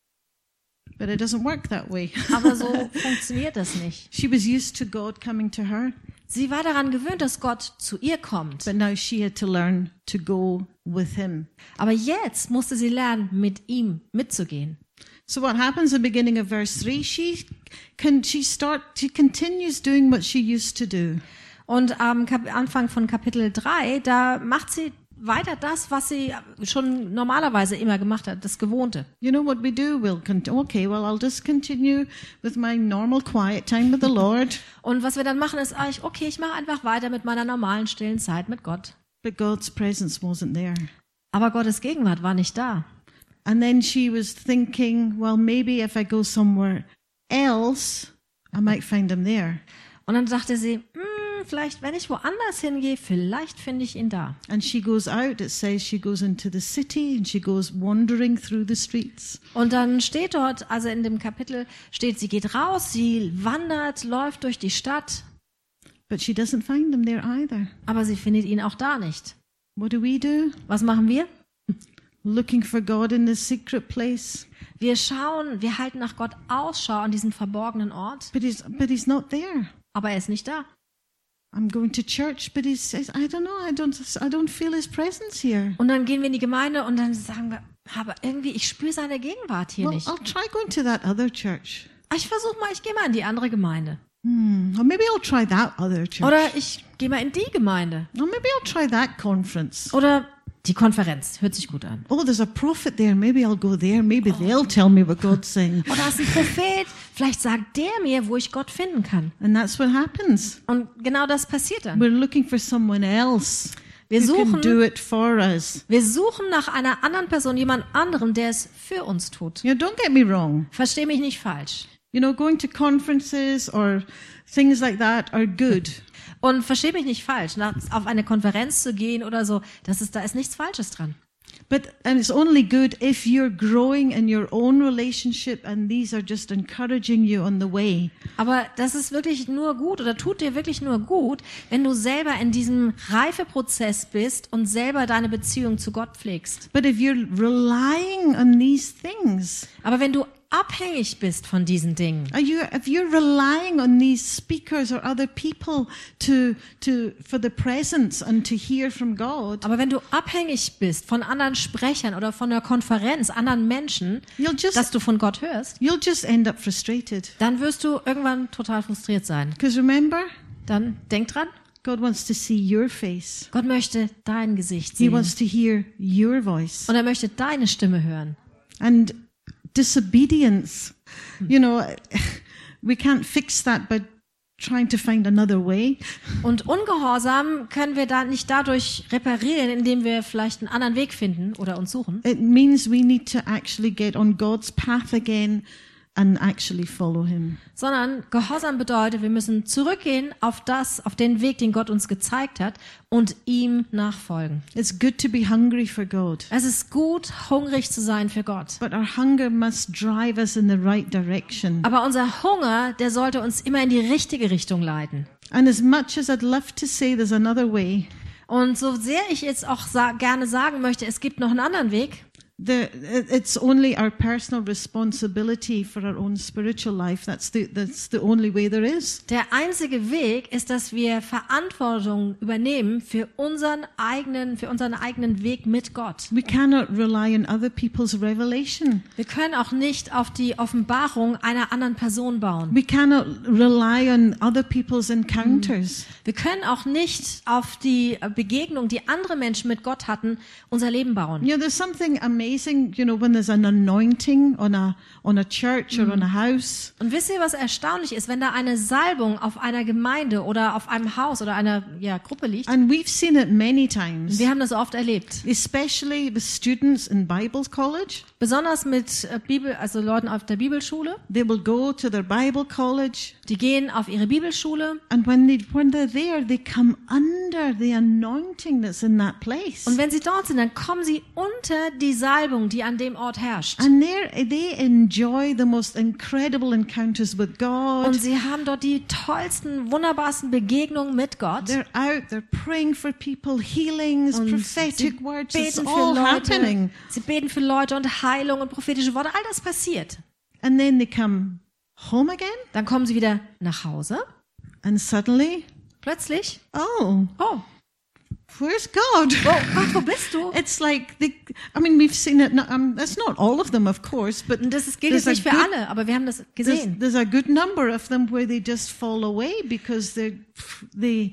But it doesn't work that way. Aber so funktioniert das nicht. She was used to God coming to her, Sie war daran gewöhnt, dass Gott zu ihr kommt. but now she had to learn to go with him. Aber jetzt musste sie lernen, mit ihm mitzugehen. So what happens at the beginning of verse three? She can she start she continues doing what she used to do. Und am Kap- Anfang von Kapitel drei, da macht sie weiter das, was sie schon normalerweise immer gemacht hat, das Gewohnte. You know what we do? We'll con- okay, well, I'll just continue with my normal quiet time with the Lord. Und was wir dann machen, ist eigentlich, okay, ich mache einfach weiter mit meiner normalen stillen Zeit mit Gott. But God's presence wasn't there. Aber Gottes Gegenwart war nicht da. And then she was thinking, well, maybe if I go somewhere else, I might find him there. Und dann dachte sie, hm, vielleicht, wenn ich woanders hingehe, vielleicht finde ich ihn da. And she goes out. It says she goes into the city and she goes wandering through the streets. Und dann steht dort, also in dem Kapitel steht, sie geht raus, sie wandert, läuft durch die Stadt, But she doesn't find him there either. aber sie findet ihn auch da nicht. What do we do? Was machen wir? Looking for God in the secret place. Wir schauen, wir halten nach Gott Ausschau an diesem verborgenen Ort, But he's, but he's not there. aber er ist nicht da. I'm going to church, but he says, I don't know, I don't, I don't feel his presence here. Und dann gehen wir in die Gemeinde und dann sagen wir, aber irgendwie, ich spüre seine Gegenwart hier Well, nicht. I'll try going to that other church. Ich versuche mal, ich gehe mal in die andere Gemeinde. Hmm. Or maybe I'll try that other church. Oder ich gehe mal in die Gemeinde. Or maybe I'll try that conference. Oder die Konferenz, hört sich gut an. Oh, there's a prophet there. Maybe I'll go there. Maybe they'll tell me what God's saying. Oder ist ein Prophet, vielleicht sagt der mir, wo ich Gott finden kann. And that's what happens. Und genau das passiert dann. We're looking for someone else Wir who can suchen, do it for us. wir suchen nach einer anderen Person, jemand anderem, der es für uns tut. You know, don't get me wrong. Versteh mich nicht falsch. You know, going to conferences or things like that are good. Und versteh mich nicht falsch, nach, auf eine Konferenz zu gehen oder so, das ist, da ist nichts Falsches dran. But, and it's only good if you're growing in your own relationship and these are just encouraging you on the way. Aber das ist wirklich nur gut oder tut dir wirklich nur gut, wenn du selber in diesem Reifeprozess bist und selber deine Beziehung zu Gott pflegst. But if you're relying on these things, Aber wenn du abhängig bist von diesen Dingen, are you, if you're relying on these speakers or other people to, to, for the presence and to hear from God, aber wenn du abhängig bist von anderen Sprechern oder von einer Konferenz, anderen Menschen, you'll just, dass du von Gott hörst, you'll just end up frustrated. dann wirst du irgendwann total frustriert sein. Because remember, Dann denk dran, God wants to see your face. Gott möchte dein Gesicht He sehen wants to hear your voice. und er möchte deine Stimme hören. And disobedience, you know, we can't fix that by trying to find another way. Und Ungehorsam können wir da nicht dadurch reparieren, indem wir vielleicht einen anderen Weg finden oder uns suchen. It means we need to actually get on God's path again and actually follow him. Sondern Gehorsam bedeutet, wir müssen zurückgehen auf das, auf den Weg, den Gott uns gezeigt hat und ihm nachfolgen. It's good to be hungry for God, Es ist gut, hungrig zu sein für Gott. but our hunger must drive us in the right direction. Aber unser Hunger, der sollte uns immer in die richtige Richtung leiten. And as much as I'd love to say there's another way, Und so sehr ich jetzt auch sa- gerne sagen möchte, es gibt noch einen anderen Weg, the, it's only our personal responsibility for our own spiritual life. That's the, that's the only way there is. der einzige Weg ist, dass wir Verantwortung übernehmen für unseren eigenen, für unseren eigenen Weg mit Gott. We cannot rely on other people's revelation. Wir können auch nicht auf die Offenbarung einer anderen Person bauen. We cannot rely on other people's encounters. Wir können auch nicht auf die Begegnung, die andere Menschen mit Gott hatten, unser Leben bauen. You know, there's something amazing, you know, when there's an anointing on a on a church or on a house. Und wisst ihr, was erstaunlich ist, wenn da eine Salbung auf einer Gemeinde oder auf einem Haus oder einer ja, Gruppe liegt? And we've seen it many times, Wir haben das oft erlebt. especially the students in Bible college. Besonders mit äh, Bibel, also Leuten auf der Bibelschule. They will go to their Bible college, Die gehen auf ihre Bibelschule. and when they when they're there, they come under the anointing that's in that place. Und wenn sie dort sind, dann kommen sie unter die Salbung, die an dem Ort herrscht. And they they enjoy the most incredible encounters with God. Und sie haben dort die tollsten, wunderbarsten Begegnungen mit Gott. They're out, they're praying for people, healings, Und sie prophetic words, it's beten für all Leute. happening. Sie beten für Leute und Heilung und prophetische Worte. All das passiert. And then they come home again, Dann kommen sie wieder nach Hause. and suddenly, Plötzlich, oh, oh, where's God? oh Gott, wo bist du? It's like, they, I mean, we've seen it, no, um, that's not all of them, of course, but Und das ist, gilt there's jetzt nicht a für good- alle, aber wir haben das there's, gesehen. there's a good number of them where they just fall away because they they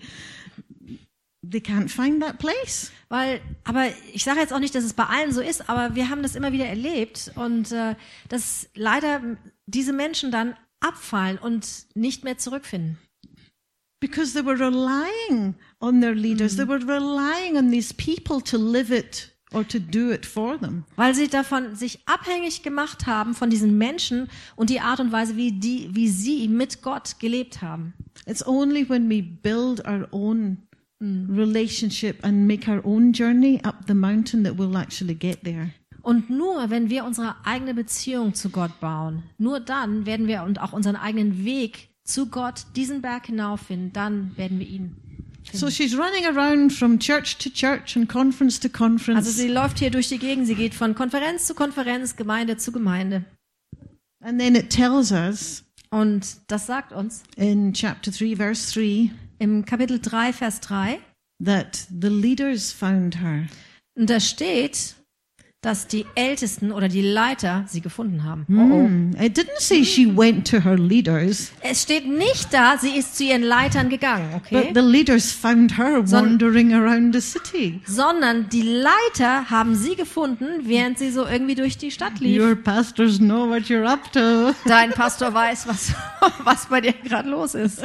they can't find that place. Weil, aber ich sage jetzt auch nicht, dass es bei allen so ist, aber wir haben das immer wieder erlebt und äh, dass leider diese Menschen dann abfallen und nicht mehr zurückfinden. Because they were relying on their leaders. They were relying on these people to live it or to do it for them. Weil sie davon sich abhängig gemacht haben von diesen Menschen und die Art und Weise, wie die, wie sie mit Gott gelebt haben. It's only when we build our own relationship and make our own journey up the mountain that we'll actually get there. Und nur wenn wir unsere eigene Beziehung zu Gott bauen, nur dann werden wir und auch unseren eigenen Weg zu Gott diesen Berg hinauffinden, dann werden wir ihn finden. So she's running around from church to church and conference to conference. Also sie läuft hier durch die Gegend, sie geht von Konferenz zu Konferenz, Gemeinde zu Gemeinde. And then it tells us Und das sagt uns in chapter three, verse three, im Kapitel drei, Vers drei, that the leaders found her. und da steht, dass die Ältesten oder die Leiter sie gefunden haben. Oh, Mm. It didn't say she went to her leaders, oh. Es steht nicht da, sie ist zu ihren Leitern gegangen, okay? but the leaders found her Son- wandering around the city. Sondern die Leiter haben sie gefunden, während sie so irgendwie durch die Stadt lief. Your pastors know what you're up to. Dein Pastor weiß, was, was bei dir gerade los ist.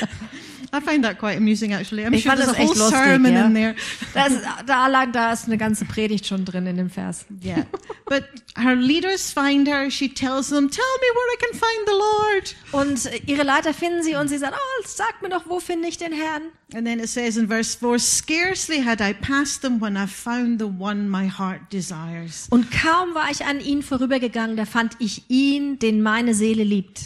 I find that quite amusing, actually. I'm Ich sure fand there's das a whole echt lustig, sermon ja. in there. Das, da allein da ist eine ganze Predigt schon drin in dem Vers. Yeah. But her leaders find her. She tells them, tell me where I can find the Lord. Und ihre Leiter finden sie und sie sagen, oh, sag mir doch, wo finde ich den Herrn? And then it says in verse four, scarcely had I passed them when I found the one my heart desires. Und kaum war ich an ihn vorübergegangen, da fand ich ihn, den meine Seele liebt.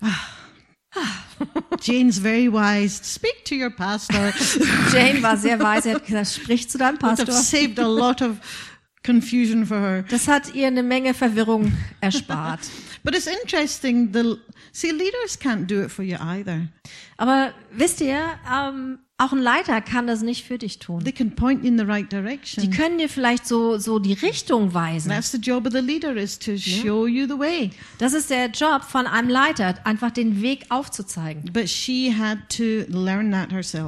Jane's very wise. Speak to your pastor. Jane war sehr weise, sie hat gesagt, sprich zu deinem Must have Pastor. saved a lot of confusion for her. Das hat ihr eine Menge Verwirrung erspart. But it's interesting. The see, leaders can't do it for you either. Aber wisst ihr, ähm, auch ein Leiter kann das nicht für dich tun. They can point you in the right Die direction. können dir vielleicht so, so die Richtung weisen. That's the job of the leader, is to show you the way. Das ist der Job von einem Leiter, einfach den Weg aufzuzeigen. But she had to learn that herself.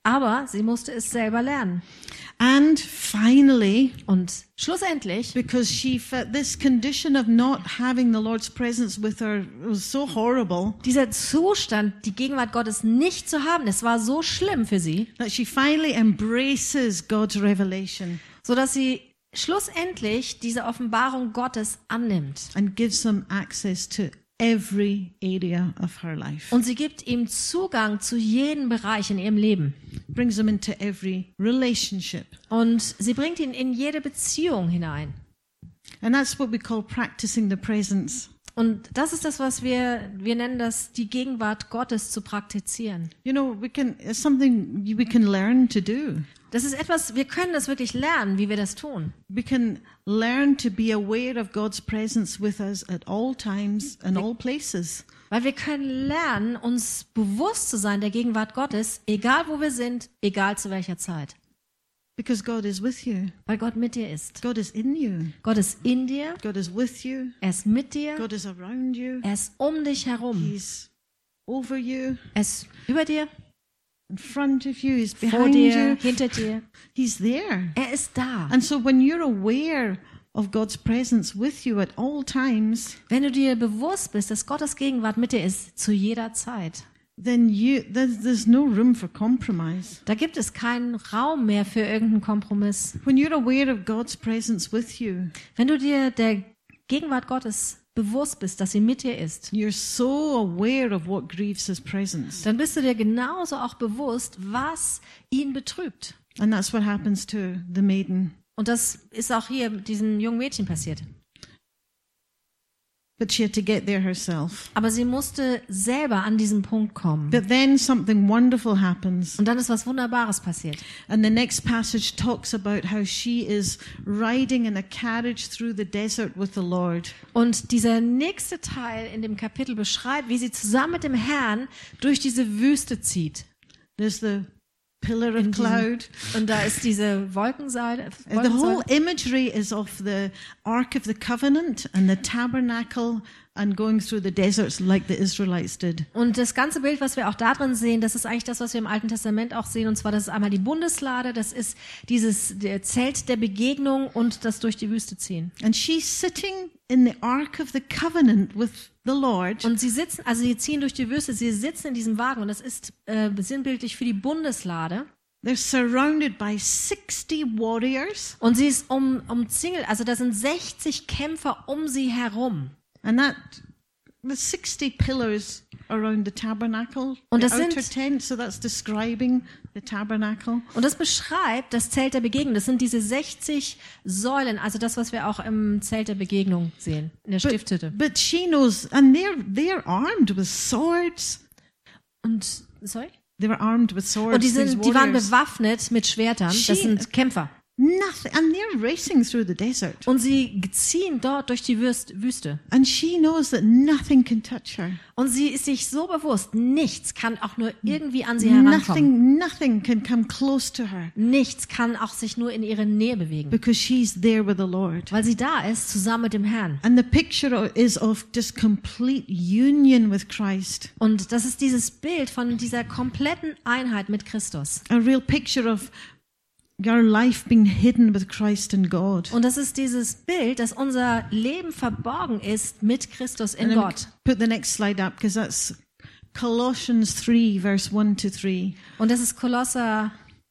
Aber sie musste es selber lernen. And finally, Und schlussendlich, because she felt this condition of not having the Lord's presence with her was so horrible dieser Zustand, die Gegenwart Gottes nicht zu haben, es war so schlimm für sie, that she finally embraces God's revelation so dass sie schlussendlich diese Offenbarung Gottes annimmt. and gives them access to every area of her life. Und sie gibt ihm Zugang zu jedem Bereich in ihrem Leben. Brings them into every relationship. Und sie bringt ihn in jede Beziehung hinein. And that's what we call practicing the presence. Und das ist das, was wir, wir nennen das, die Gegenwart Gottes zu praktizieren. You know, we can, it's something we can learn to do. Das ist etwas, wir können das wirklich lernen, wie wir das tun. We can learn to be aware of God's presence with us at all times and all places. Weil wir können lernen, uns bewusst zu sein der Gegenwart Gottes, egal wo wir sind, egal zu welcher Zeit. Because God is with you. Weil Gott mit dir ist. God is in you. Gott ist in dir, God is with you. er ist mit dir, God is around you. er ist um dich herum, He's over you, er ist über dir, in front of you. He's vor behind dir, you. hinter dir. He's there. Er ist da. And so when you're aware of God's presence with you at all times, Wenn du dir bewusst bist, dass Gottes Gegenwart mit dir ist, zu jeder Zeit, then you there's, there's no room for compromise. da gibt es keinen Raum mehr für irgendeinen Kompromiss. When you're aware of God's presence with you, Wenn du dir der Gegenwart Gottes bewusst bist, dass sie mit dir ist, you're so aware of what grieves His presence. dann bist du dir genauso auch bewusst, was ihn betrübt. And that's what happens to the maiden. Und das ist auch hier mit diesem jungen Mädchen passiert. But she had to get there herself. Aber sie musste selber an diesen Punkt kommen. But then something wonderful happens. Und dann ist was Wunderbares passiert. And the next passage talks about how she is riding in a carriage through the desert with the Lord. Und dieser nächste Teil in dem Kapitel beschreibt, wie sie zusammen mit dem Herrn durch diese Wüste zieht. There's the pillar of In diesem- cloud. Und da ist diese Wolkensäule. Uh, The whole Wolkensäule. imagery is of the Ark of the Covenant and the tabernacle and going through the deserts like the Israelites did. Und das ganze Bild, was wir auch da drin sehen, das ist eigentlich das, was wir im Alten Testament auch sehen. Und zwar, das ist einmal die Bundeslade, das ist dieses der Zelt der Begegnung und das durch die Wüste ziehen. And she's sitting in the Ark of the Covenant with the Lord. Und sie sitzen, also sie ziehen durch die Wüste, sie sitzen in diesem Wagen und das ist äh, sinnbildlich für die Bundeslade. They're surrounded by sixty warriors. Und sie ist um, umzingelt, also da sind sechzig Kämpfer um sie herum. And that, the sixty pillars around the tabernacle, Und the das sind- outer tent, so that's describing the tabernacle. Und das beschreibt das Zelt der Begegnung. Das sind diese sechzig Säulen, also das, was wir auch im Zelt der Begegnung sehen, in der Stiftshütte. But she knows, and they're, they're armed with swords. Und, sorry? They were armed with swords. Und die, these sind, die waren warriors. bewaffnet mit Schwertern. Das She- sind Kämpfer. Nothing, and they're racing through the desert. Und sie ziehen dort durch die Wüst- Wüste. And she knows that nothing can touch her. Und sie ist sich so bewusst, nichts kann auch nur irgendwie an sie herankommen. Nothing, nothing can come close to her Nichts kann auch sich nur in ihre Nähe bewegen. because she's there with the Lord. Weil sie da ist, zusammen mit dem Herrn. And the picture o- is of just complete union with Christ. Und das ist dieses Bild von dieser kompletten Einheit mit Christus. A real picture of your life being hidden with Christ and God. Und das ist dieses Bild, dass unser Leben verborgen ist mit Christus in And then Gott. put the next slide up because that's Colossians three, verse one to three. Und das ist Kolosser,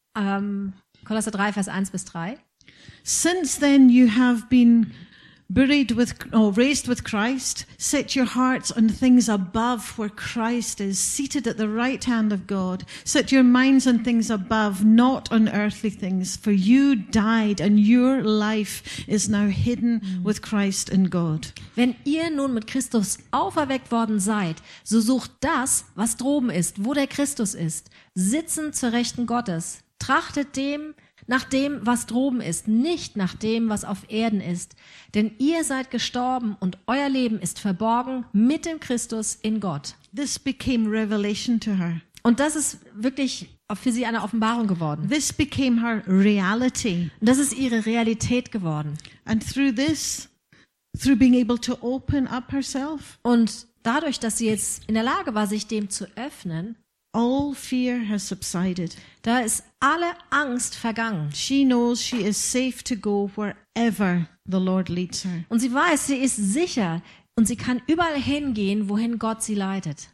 ähm, Kolosser drei, Vers eins bis drei. Since then you have been buried with, oh, raised with Christ. Set your hearts on things above where Christ is, seated at the right hand of God. Set your minds on things above, not on earthly things. For you died and your life is now hidden with Christ in God. Wenn ihr nun mit Christus auferweckt worden seid, so sucht das, was droben ist, wo der Christus ist, sitzen zur Rechten Gottes. Trachtet dem, nach dem, was droben ist, nicht nach dem, was auf Erden ist. Denn ihr seid gestorben und euer Leben ist verborgen mit dem Christus in Gott. This became revelation to her. Und das ist wirklich für sie eine Offenbarung geworden. This became her reality. Und das ist ihre Realität geworden. And through this, through being able to open up herself, Und dadurch, dass sie jetzt in der Lage war, sich dem zu öffnen, all fear has subsided. Da ist alle Angst vergangen. She knows she is safe to go wherever the Lord leads her. Und sie weiß, sie ist sicher und sie kann überall hingehen, wohin Gott sie leitet.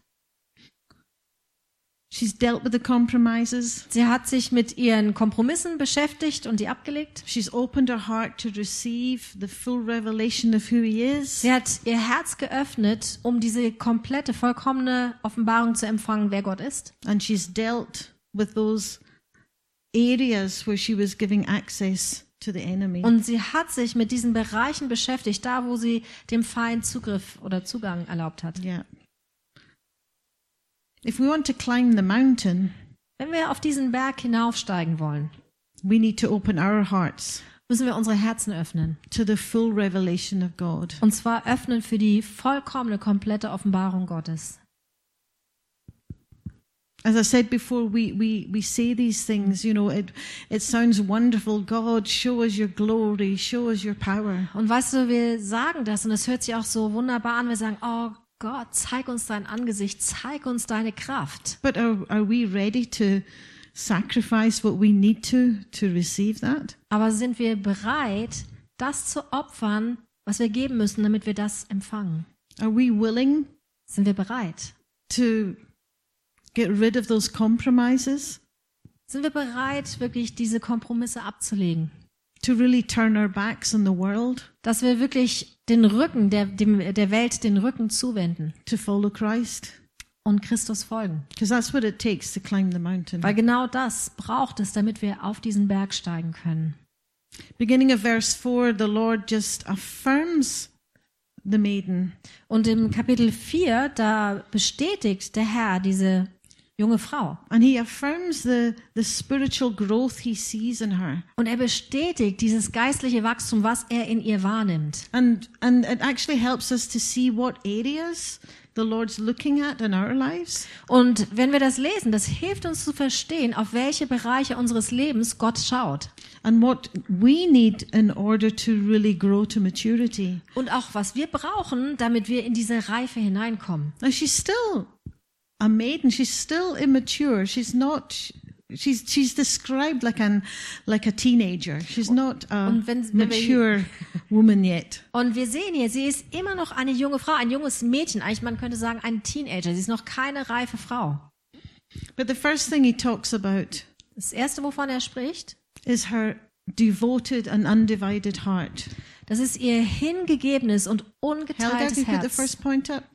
She's dealt with the compromises. Sie hat sich mit ihren Kompromissen beschäftigt und die abgelegt. She's opened her heart to receive the full revelation of who he is. Sie hat ihr Herz geöffnet, um diese komplette, vollkommene Offenbarung zu empfangen, wer Gott ist. And she's dealt with those areas where she was giving access to the enemy. Und sie hat sich mit diesen Bereichen beschäftigt, da wo sie dem Feind Zugriff oder Zugang erlaubt hat. Yeah. If we want to climb the mountain, Wenn wir auf diesen Berg hinaufsteigen wollen, we need to open our hearts müssen wir unsere Herzen öffnen. to the full revelation of God. Und zwar öffnen für die vollkommene, komplette Offenbarung Gottes. As I said before, we, we, we say these things, you know, it, it sounds wonderful. God, show us your glory, show us your power. Und weißt du, wir sagen das und es hört sich auch so wunderbar an. Wir sagen, oh Gott, zeig uns dein Angesicht, zeig uns deine Kraft. But are, are we ready to sacrifice what we need to to receive that? Aber sind wir bereit, das zu opfern, was wir geben müssen, damit wir das empfangen? Are we willing Sind wir bereit? to get rid of those compromises? Sind wir bereit, wirklich diese Kompromisse abzulegen? To really turn our backs on the world? Dass wir wirklich den Rücken, der, dem, der Welt den Rücken zuwenden To follow Christ? und Christus folgen. Because that's what it takes to climb the mountain. Weil genau das braucht es, damit wir auf diesen Berg steigen können. Beginning of verse four, the Lord just affirms the maiden. Und im Kapitel vier, da bestätigt der Herr diese junge Frau. And he affirms the, the spiritual growth he sees in her. Und er bestätigt dieses geistliche Wachstum, was er in ihr wahrnimmt. And and it actually helps us to see what areas the Lord's looking at in our lives. Und wenn wir das lesen, das hilft uns zu verstehen, auf welche Bereiche unseres Lebens Gott schaut. And what we need in order to really grow to maturity. Und auch, was wir brauchen, damit wir in diese Reife hineinkommen. Now she's still a maiden. She's still immature. She's not. She's she's described like an like a teenager. She's not a Und wenn- wenn wir- mature woman yet. Und wir sehen hier, sie ist immer noch eine junge Frau, ein junges Mädchen. Eigentlich, man könnte sagen, ein Teenager. Sie ist noch keine reife Frau. But the first thing he talks about Das Erste, wovon er spricht, is her devoted and undivided heart. das ist ihr hingegebenes und Helga, ungeteiltes can you put the Herz. first point up?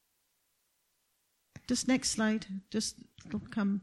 Just next slide. Just it'll come.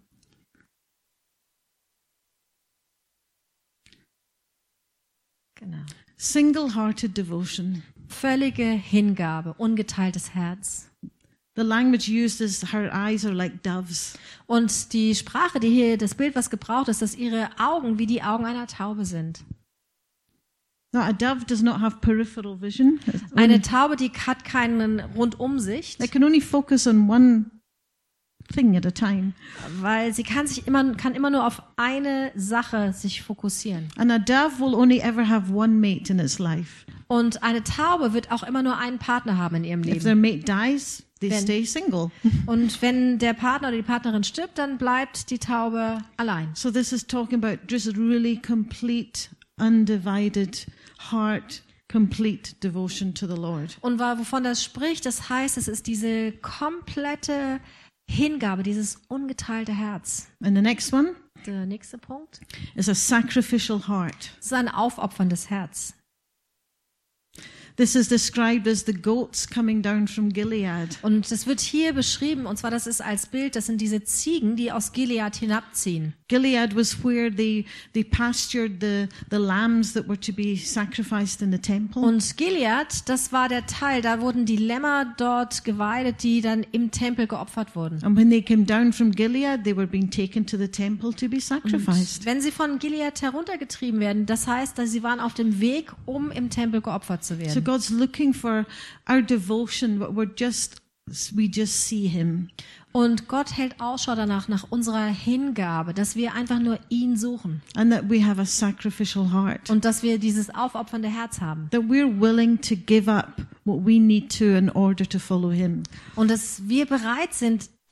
Genau. Single-hearted devotion. Völlige Hingabe, ungeteiltes Herz. The language used is her eyes are like doves. Und die Sprache, die hier, das Bild, was gebraucht ist, dass ihre Augen wie die Augen einer Taube sind. Now, a dove does not have peripheral vision. Eine Taube, die hat keinen Rundumsicht, They can only focus on one thing at a time. weil sie kann sich immer, kann immer nur auf eine Sache sich fokussieren. And a dove will only ever have one mate in its life. Und eine Taube wird auch immer nur einen Partner haben in ihrem If their Leben. mate dies, they Wenn- stay single. Und wenn der Partner oder die Partnerin stirbt, dann bleibt die Taube allein. So this is talking about just really complete, undivided heart, complete devotion to the Lord. Und wa- wovon das spricht, das heißt, es ist diese komplette Hingabe, dieses ungeteilte Herz. And the next one Der nächste Punkt is a sacrificial heart. ist ein aufopferndes Herz. This is described as the goats coming down from Gilead. Und es wird hier beschrieben, und zwar das ist als Bild, das sind diese Ziegen, die aus Gilead hinabziehen. Gilead was where they, they pastured the, the lambs that were to be sacrificed in the temple. Und Gilead, das war der Teil, da wurden die Lämmer dort geweidet, die dann im Tempel geopfert wurden. And when they came down from Gilead, they were being taken to the temple to be sacrificed. Wenn sie von Gilead heruntergetrieben werden, das heißt, dass sie waren auf dem Weg, um im Tempel geopfert zu So werden. God's looking for our devotion, but we're just, we just see Him. Und Gott hält Ausschau danach, nach unserer Hingabe, dass wir einfach nur ihn suchen And that we have a sacrificial heart. und dass wir dieses aufopfernde Herz haben. That we're willing to give up what we need to in order to follow Him. Und dass wir bereit sind,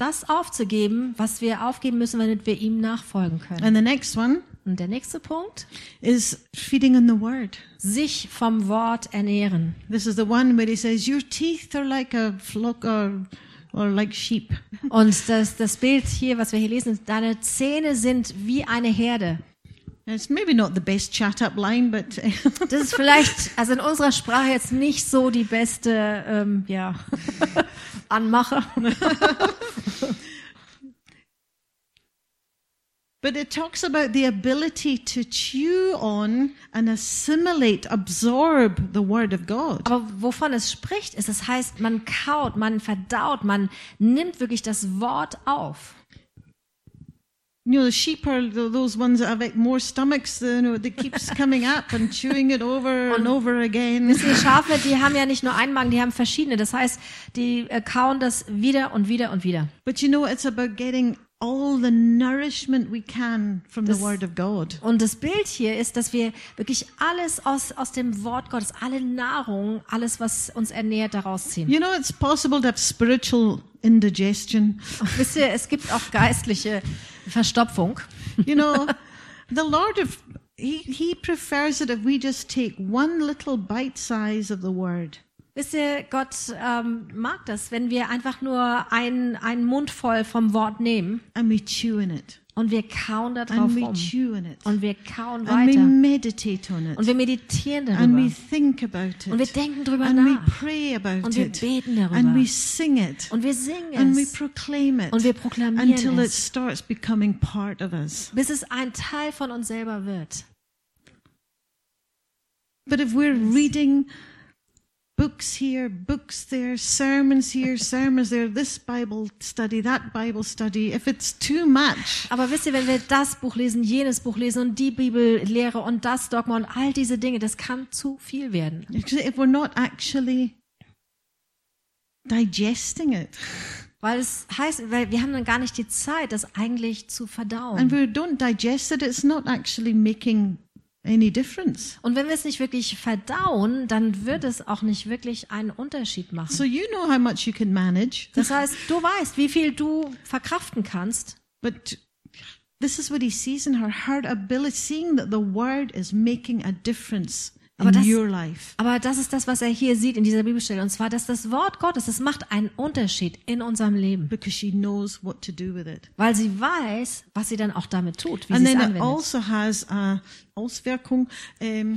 das aufzugeben, was wir aufgeben müssen, damit wir ihm nachfolgen können. And the next one Und der nächste Punkt, is feeding on the word. sich vom Wort ernähren. This is the one where he says, your teeth are like a flock or, or like sheep. Und das, das Bild hier, was wir hier lesen, deine Zähne sind wie eine Herde. It's maybe not the best chat-up line, but Das ist vielleicht, also in unserer Sprache jetzt nicht so die beste, ähm, ja, Anmache. but it talks about the ability to chew on and assimilate, absorb the word of God. Aber wovon es spricht, ist, es heißt, man kaut, man verdaut, man nimmt wirklich das Wort auf. You know, the sheep are th- those ones that have like more stomachs, you know, that keeps coming up and chewing it over and over again. Die Schafe, die haben ja nicht nur einen Magen, die haben verschiedene. Das heißt, die äh, kauen das wieder und wieder und wieder. But you know, it's about getting all the nourishment we can from the Das- word of God. Und das Bild hier ist, dass wir wirklich alles aus, aus dem Wort Gottes, alle Nahrung, alles, was uns ernährt, daraus ziehen. You know, it's possible to have spiritual indigestion. Und wisst ihr, es gibt auch geistliche Verstopfung. You know, the Lord, if he, he prefers it if we just take one little bite size of the word. Wisst ihr, Gott ähm, mag das, wenn wir einfach nur einen, einen Mund voll vom Wort nehmen And we chew in it. und wir kauen da drauf And we rum. chew in it. Und wir kauen And we weiter. meditate on it. Und wir meditieren And we darüber. think about Und wir it. denken drüber And we nach. pray about Und wir it. beten And darüber. we sing it. Und wir singen And we es. proclaim it. Und wir proklamieren Until it es. starts becoming part of us. Bis es ein Teil von uns selber wird. But if we're reading books here, books there, sermons here, sermons there, this Bible study, that Bible study, if it's too much, Aber wisst ihr, wenn wir das Buch lesen, jenes Buch lesen und die Bibellehre und das Dogma und all diese Dinge, das kann zu viel werden. if we're not actually digesting it, Weil es heißt, weil wir haben dann gar nicht die Zeit, das eigentlich zu and verdauen. we don't digest it, it's not actually making any difference. Und wenn wir es nicht wirklich verdauen, dann wird es auch nicht wirklich einen Unterschied So machen. you know how much you can manage, Das heißt, du weißt, wie viel du verkraften kannst. but this is what he sees in her, her ability, seeing that the word is making a difference in Aber das- your life. Aber das ist das, was er hier sieht in dieser Bibelstelle. Und zwar, dass das Wort Gottes, das macht einen Unterschied in unserem Leben. Because she knows what to do with it. Weil sie weiß, was sie dann auch damit tut, wie And sie es then it anwendet. also has a Auswirkung, um,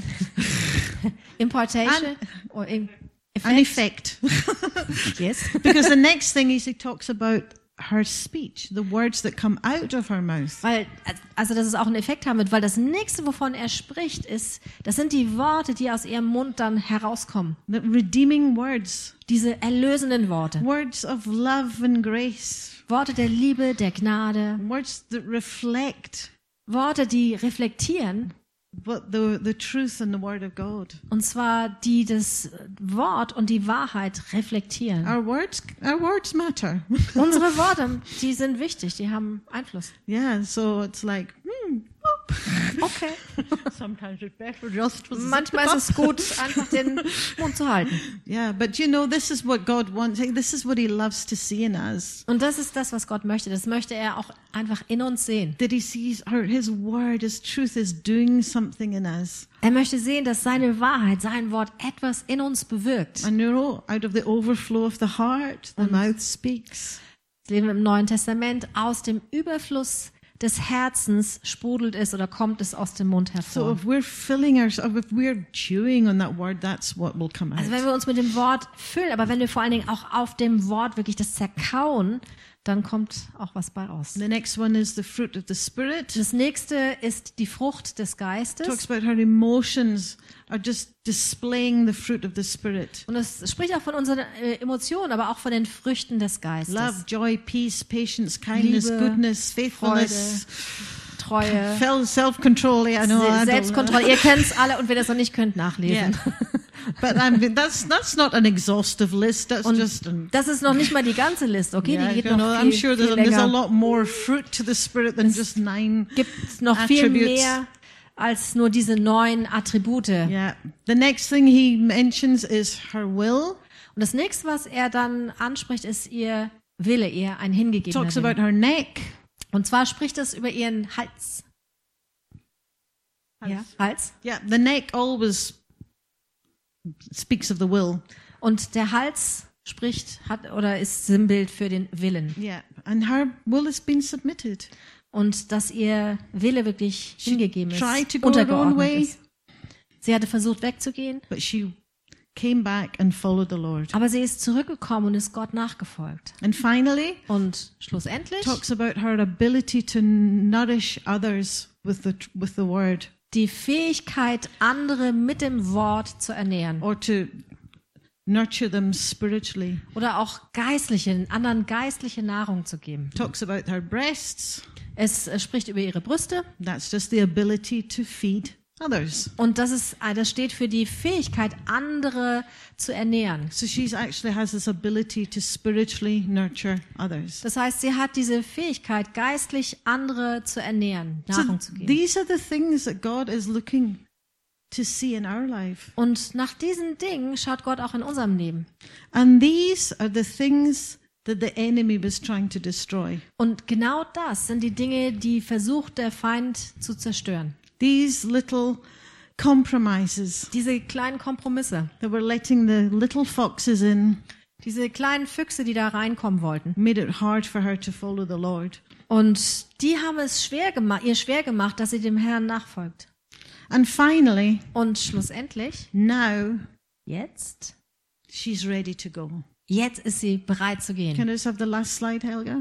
Importation or in an effect. effect. Yes. Because the next thing is he talks about her speech, the words that come out of her mouth. Weil, also, dass es auch einen Effekt haben wird, weil das nächste, wovon er spricht, ist, das sind die Worte, die aus ihrem Mund dann herauskommen. The redeeming words, Diese erlösenden Worte. words of love and grace, Worte der Liebe, der Gnade. words that reflect Worte, die reflektieren. what the, the truth and the word of God. Und zwar, die das Wort und die Wahrheit reflektieren. Our words, our words matter. Unsere Worte, die sind wichtig, die haben Einfluss. Yeah, so it's like, hmm, whoop. Okay. Sometimes it's better just to Manchmal ist es gut, einfach den Mund zu halten. Yeah, but you know, this is what God wants. This is what He loves to see in us. Und das ist das, was Gott möchte. Das möchte er auch einfach in uns sehen. That He sees our, His word, His truth is doing something in us. Er möchte sehen, dass seine Wahrheit, sein Wort etwas in uns bewirkt. And you know, out of the overflow of the heart, the mouth speaks. Das lesen wir im Neuen Testament. Aus dem Überfluss des Herzens sprudelt es oder kommt es aus dem Mund So hervor. if we're filling ourselves, if we're chewing on that word, that's what will come Also wenn out. wir uns mit dem Wort füllen, aber wenn wir vor allen Dingen auch auf dem Wort wirklich das zerkauen, dann kommt auch was bei raus. The next one is the fruit of the Spirit. Das nächste ist die Frucht des Talks Geistes. about how emotions are just displaying the fruit of the Spirit. Und es spricht auch von unseren äh, Emotionen, aber auch von den Früchten des Geistes. Love, joy, peace, patience, kindness, Liebe, goodness, faithfulness, Treue, fel- self-control. Yeah, I know. I Se- don't- Selbstkontrolle. Ihr kennt es alle und wer das noch nicht könnt, nachlesen. Yeah. But I mean, that's that's not an exhaustive list. That's Und just an. das ist noch nicht mal die ganze Liste, okay? Yeah, Die geht you know, noch I'm viel, sure viel there's, there's a länger. lot more fruit to the Spirit than just nine. Gibt noch viel Attributes. mehr als nur diese neun Attribute. Yeah. The next thing he mentions is her will. Und das nächste, was er dann anspricht, ist ihr Wille, ihr ein hingegebener Talks about Wille. her neck. Und zwar spricht es über ihren Hals. Ja, Hals. Yeah, the neck always speaks of the will. Und der Hals spricht hat oder ist Sinnbild für den Willen. Yeah, and her will has been submitted. Und dass ihr Wille wirklich hingegeben ist, tried to go her own untergeordnet way. ist. Sie hatte versucht wegzugehen, But she came back and followed the Lord. aber sie ist zurückgekommen und ist Gott nachgefolgt. And finally, Und schlussendlich talks about her ability to nourish others with the with the word, die Fähigkeit, andere mit dem Wort zu ernähren or to nurture them spiritually. oder auch geistliche, anderen geistliche Nahrung zu geben. Talks about her breasts. Es äh, spricht über ihre Brüste That's just the ability to feed others. und das ist, äh, das steht für die Fähigkeit, andere zu ernähren. So she's actually has this ability to spiritually nurture others. Das heißt, sie hat diese Fähigkeit, geistlich andere zu ernähren, Nahrung zu So geben. these are the things that God is looking to see in our life. Und nach diesen Dingen schaut Gott auch in unserem Leben. And these are the things that the enemy was trying to destroy. Und genau das sind die Dinge, die versucht der Feind zu zerstören. These little compromises Diese kleinen Kompromisse, that were letting the little foxes in diese kleinen Füchse, die da reinkommen wollten. made it hard for her to follow the Lord. Und die haben es schwer gemacht, ihr schwer gemacht, dass sie dem Herrn nachfolgt. And finally, Und schlussendlich, now jetzt, she's ready to go. jetzt ist sie bereit zu gehen. Can I just have the last slide, Helga?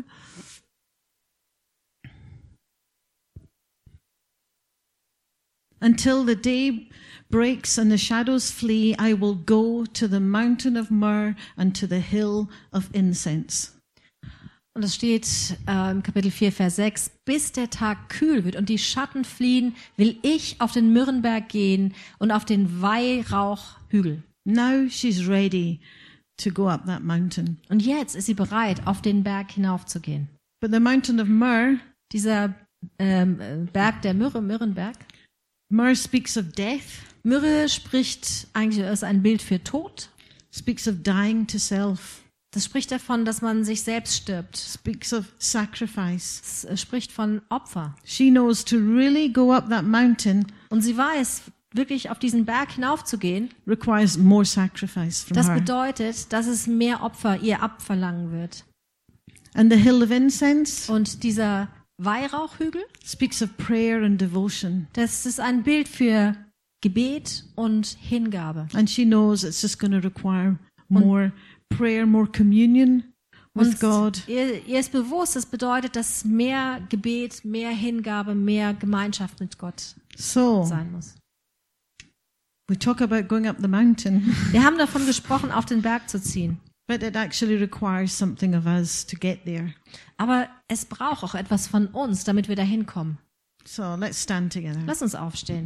Until the day breaks and the shadows flee, I will go to the mountain of myrrh and to the hill of incense. Und es steht äh, im Kapitel vier, Vers sechs, bis der Tag kühl wird und die Schatten fliehen, will ich auf den Myrrenberg gehen und auf den Weihrauchhügel. Now she's ready to go up that mountain. Und jetzt ist sie bereit, auf den Berg hinaufzugehen. But the mountain of myrrh, Dieser ähm, äh, Berg der Myrrhe, Myrrenberg. myrrh speaks of death, Myrrhe spricht eigentlich, ist ein Bild für Tod. speaks of dying to self, Das spricht davon, dass man sich selbst stirbt. speaks of sacrifice. Es äh, spricht von Opfer. She knows to really go up that mountain Und sie weiß, wirklich auf diesen Berg hinaufzugehen, requires more sacrifice from das her. bedeutet, dass es mehr Opfer ihr abverlangen wird. And the hill of incense Und dieser Weihrauchhügel, speaks of prayer and devotion. das ist ein Bild für Gebet und Hingabe. And she knows it's just going to require more prayer, more communion with Und God. ihr, ihr ist bewusst, das bedeutet, dass mehr Gebet, mehr Hingabe, mehr Gemeinschaft mit Gott So, sein muss. we talk about going up the mountain, Wir haben davon gesprochen, auf den Berg zu ziehen. but it actually requires something of us to get there. Aber es braucht auch etwas von uns, damit wir dahin kommen. So let's stand together. Lass uns aufstehen.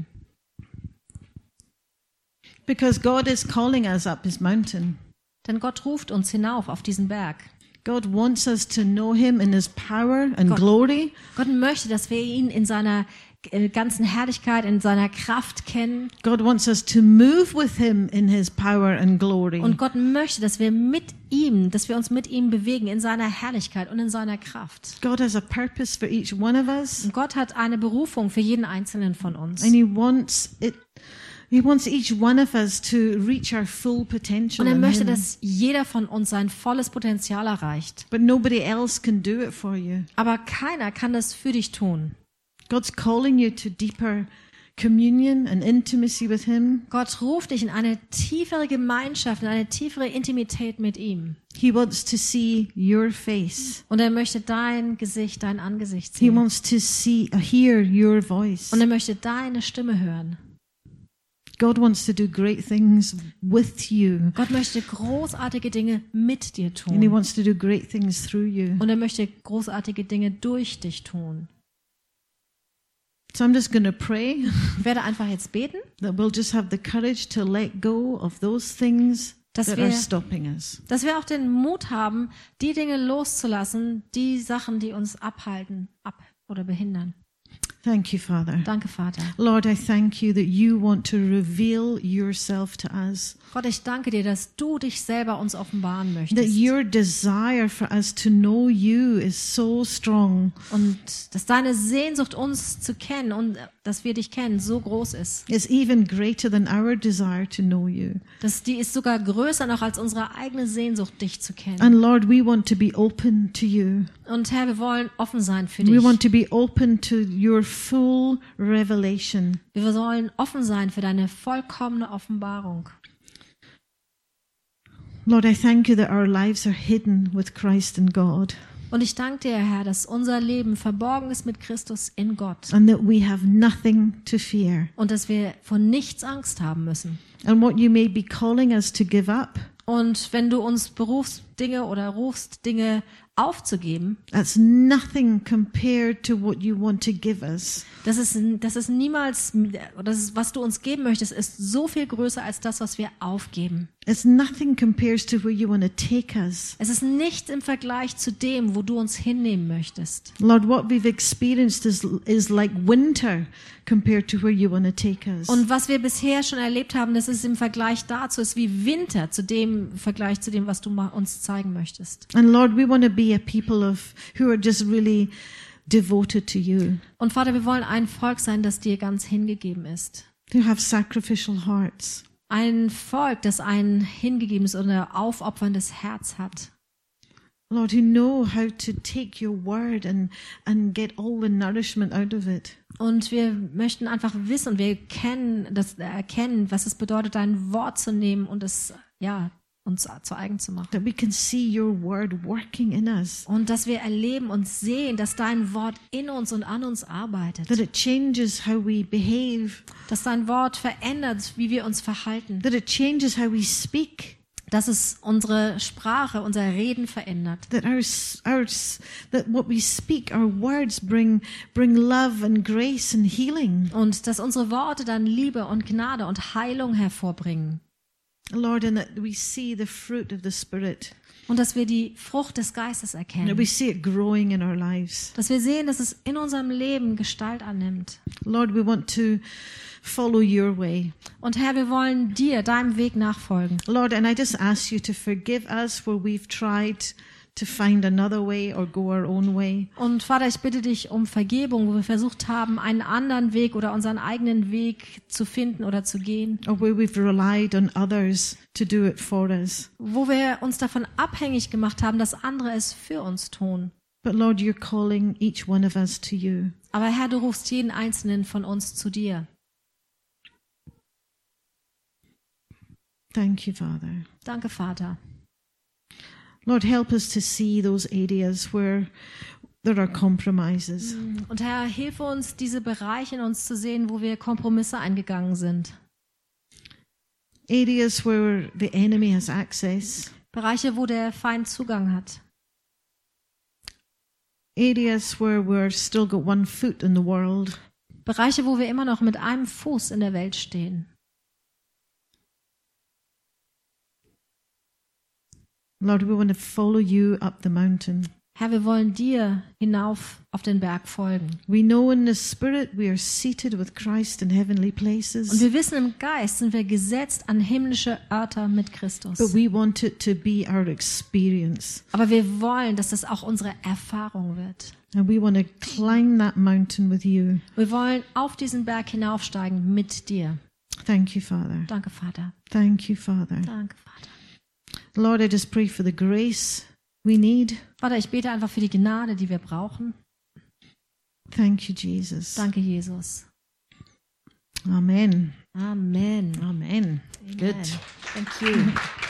Because God is calling us up his mountain. Denn Gott ruft uns hinauf auf diesen Berg. God wants us to know him in his power and God- glory. Gott möchte, dass wir ihn in seiner äh, ganzen Herrlichkeit, in seiner Kraft kennen. God wants us to move with him in his power and glory. Und Gott möchte, dass wir mit ihm, dass wir uns mit ihm bewegen in seiner Herrlichkeit und in seiner Kraft. God has a purpose for each one of us. Und Gott hat eine Berufung für jeden einzelnen von uns. And he wants it he wants each one of us to reach our full potential. Und er in möchte, him. dass jeder von uns sein volles Potenzial erreicht. But nobody else can do it for you. Aber keiner kann das für dich tun. God's calling you to deeper communion and intimacy with him. Gott ruft dich in eine tiefere Gemeinschaft, in eine tiefere Intimität mit ihm. He wants to see your face. Und er möchte dein Gesicht, dein Angesicht He sehen. wants to see uh, hear your voice. Und er möchte deine Stimme hören. God wants to do great things with you. Gott möchte großartige Dinge mit dir And he tun. wants to do great things through you. Und er möchte großartige Dinge durch dich tun. So I'm just going to pray Ich werde einfach jetzt beten, that we'll just have the courage to let go of those things Dass that wir- are stopping us. dass wir auch den Mut haben, die Dinge loszulassen, die Sachen, die uns abhalten, ab oder behindern. Thank you, Father. Danke, Vater. Lord, I thank you that you want to reveal yourself to us. Gott, ich danke dir, dass du dich selber uns offenbaren That möchtest. your desire for us to know you is so strong. Und dass deine Sehnsucht, uns zu kennen und dass wir dich kennen, so groß ist. It's even greater than our desire to know you. Dass die ist sogar größer noch als unsere eigene Sehnsucht, dich zu kennen. And Lord, we want to be open to you. Und Herr, wir wollen offen sein für We dich. want to be open to your full revelation. Wir sollen offen sein für deine vollkommene Offenbarung. Lord, I thank you that our lives are hidden with Christ and God, Und ich danke dir, Herr, dass unser Leben verborgen ist mit Christus in Gott. and that we have nothing to fear. Und dass wir von nichts Angst haben müssen. And what you may be calling us to give up, Und wenn du uns berufst, Dinge oder rufst, Dinge aufzugeben, that's nothing compared to what you want to give us. das ist, das ist niemals, das ist, was du uns geben möchtest, ist so viel größer als das, was wir aufgeben. It's nothing compares to where you want to take us. Es ist nichts im Vergleich zu dem, wo du uns hinnehmen möchtest. Lord, what we've experienced is, is like winter compared to where you want to take us. Und was wir bisher schon erlebt haben, das ist im Vergleich dazu, ist wie Winter zu dem im Vergleich zu dem, was du ma- uns zeigen möchtest. And Lord, we want to be a people of who are just really devoted to you, Und Vater, wir wollen ein Volk sein, das dir ganz hingegeben ist. who have sacrificial hearts. Ein Volk, das ein hingegebenes oder aufopferndes Herz hat. Lord, who know how to take your word and, and get all the nourishment out of it. Und wir möchten einfach wissen und wir kennen, das erkennen, was es bedeutet, dein Wort zu nehmen und es, ja, uns zu eigen zu machen. That we can see your word working in us. Und dass wir erleben und sehen, dass dein Wort in uns und an uns arbeitet. That it changes how we behave. Dass dein Wort verändert, wie wir uns verhalten. That it changes how we speak. Dass es unsere Sprache, unser Reden verändert. That our, our, that what we speak, our words bring, bring love and grace and healing. Und dass unsere Worte dann Liebe und Gnade und Heilung hervorbringen. Lord, and that we see the fruit of the Spirit. Und dass wir die Frucht des Geistes That erkennen. we see it growing in our lives. Dass wir sehen, dass es in unserem Leben Gestalt annimmt. Lord, we want to follow your way. Und Herr, wir wollen dir, deinem Weg nachfolgen. Lord, and I just ask you to forgive us where we've tried to find another way or go our own way. Und Vater, ich bitte dich um Vergebung, wo wir versucht haben, einen anderen Weg oder unseren eigenen Weg zu finden oder zu gehen. Or where we've relied on others to do it for us. Wo wir uns davon abhängig gemacht haben, dass andere es für uns tun. But Lord, you're calling each one of us to you. Aber Herr, du rufst jeden Einzelnen von uns zu dir. Thank you, Father. Danke, Vater. Lord, help us to see those areas where there are compromises. Und Herr, hilf uns, diese Bereiche in uns zu sehen, wo wir Kompromisse eingegangen sind. Areas where the enemy has access. Bereiche, wo der Feind Zugang hat. Areas where we're still got one foot in the world. Bereiche, wo wir immer noch mit einem Fuß in der Welt stehen. Lord, we want to follow you up the mountain. Herr, wir wollen dir hinauf auf den Berg folgen. We know in the Spirit we are seated with Christ in heavenly Und places. wir wissen, im Geist sind wir gesetzt an himmlische Örter mit Christus. But we want it to be our experience. Aber wir wollen, dass das auch unsere Erfahrung wird. And we want to climb that mountain with you. Wir wollen auf diesen Berg hinaufsteigen mit dir. Thank you, Father. Danke, Vater. Thank you, Father. Danke, Vater. Lord, I just pray for the grace we need. Vater, ich bete einfach für die Gnade, die wir brauchen. Thank you, Jesus. Danke, Jesus. Amen. Amen. Amen. Amen. Good. Thank you.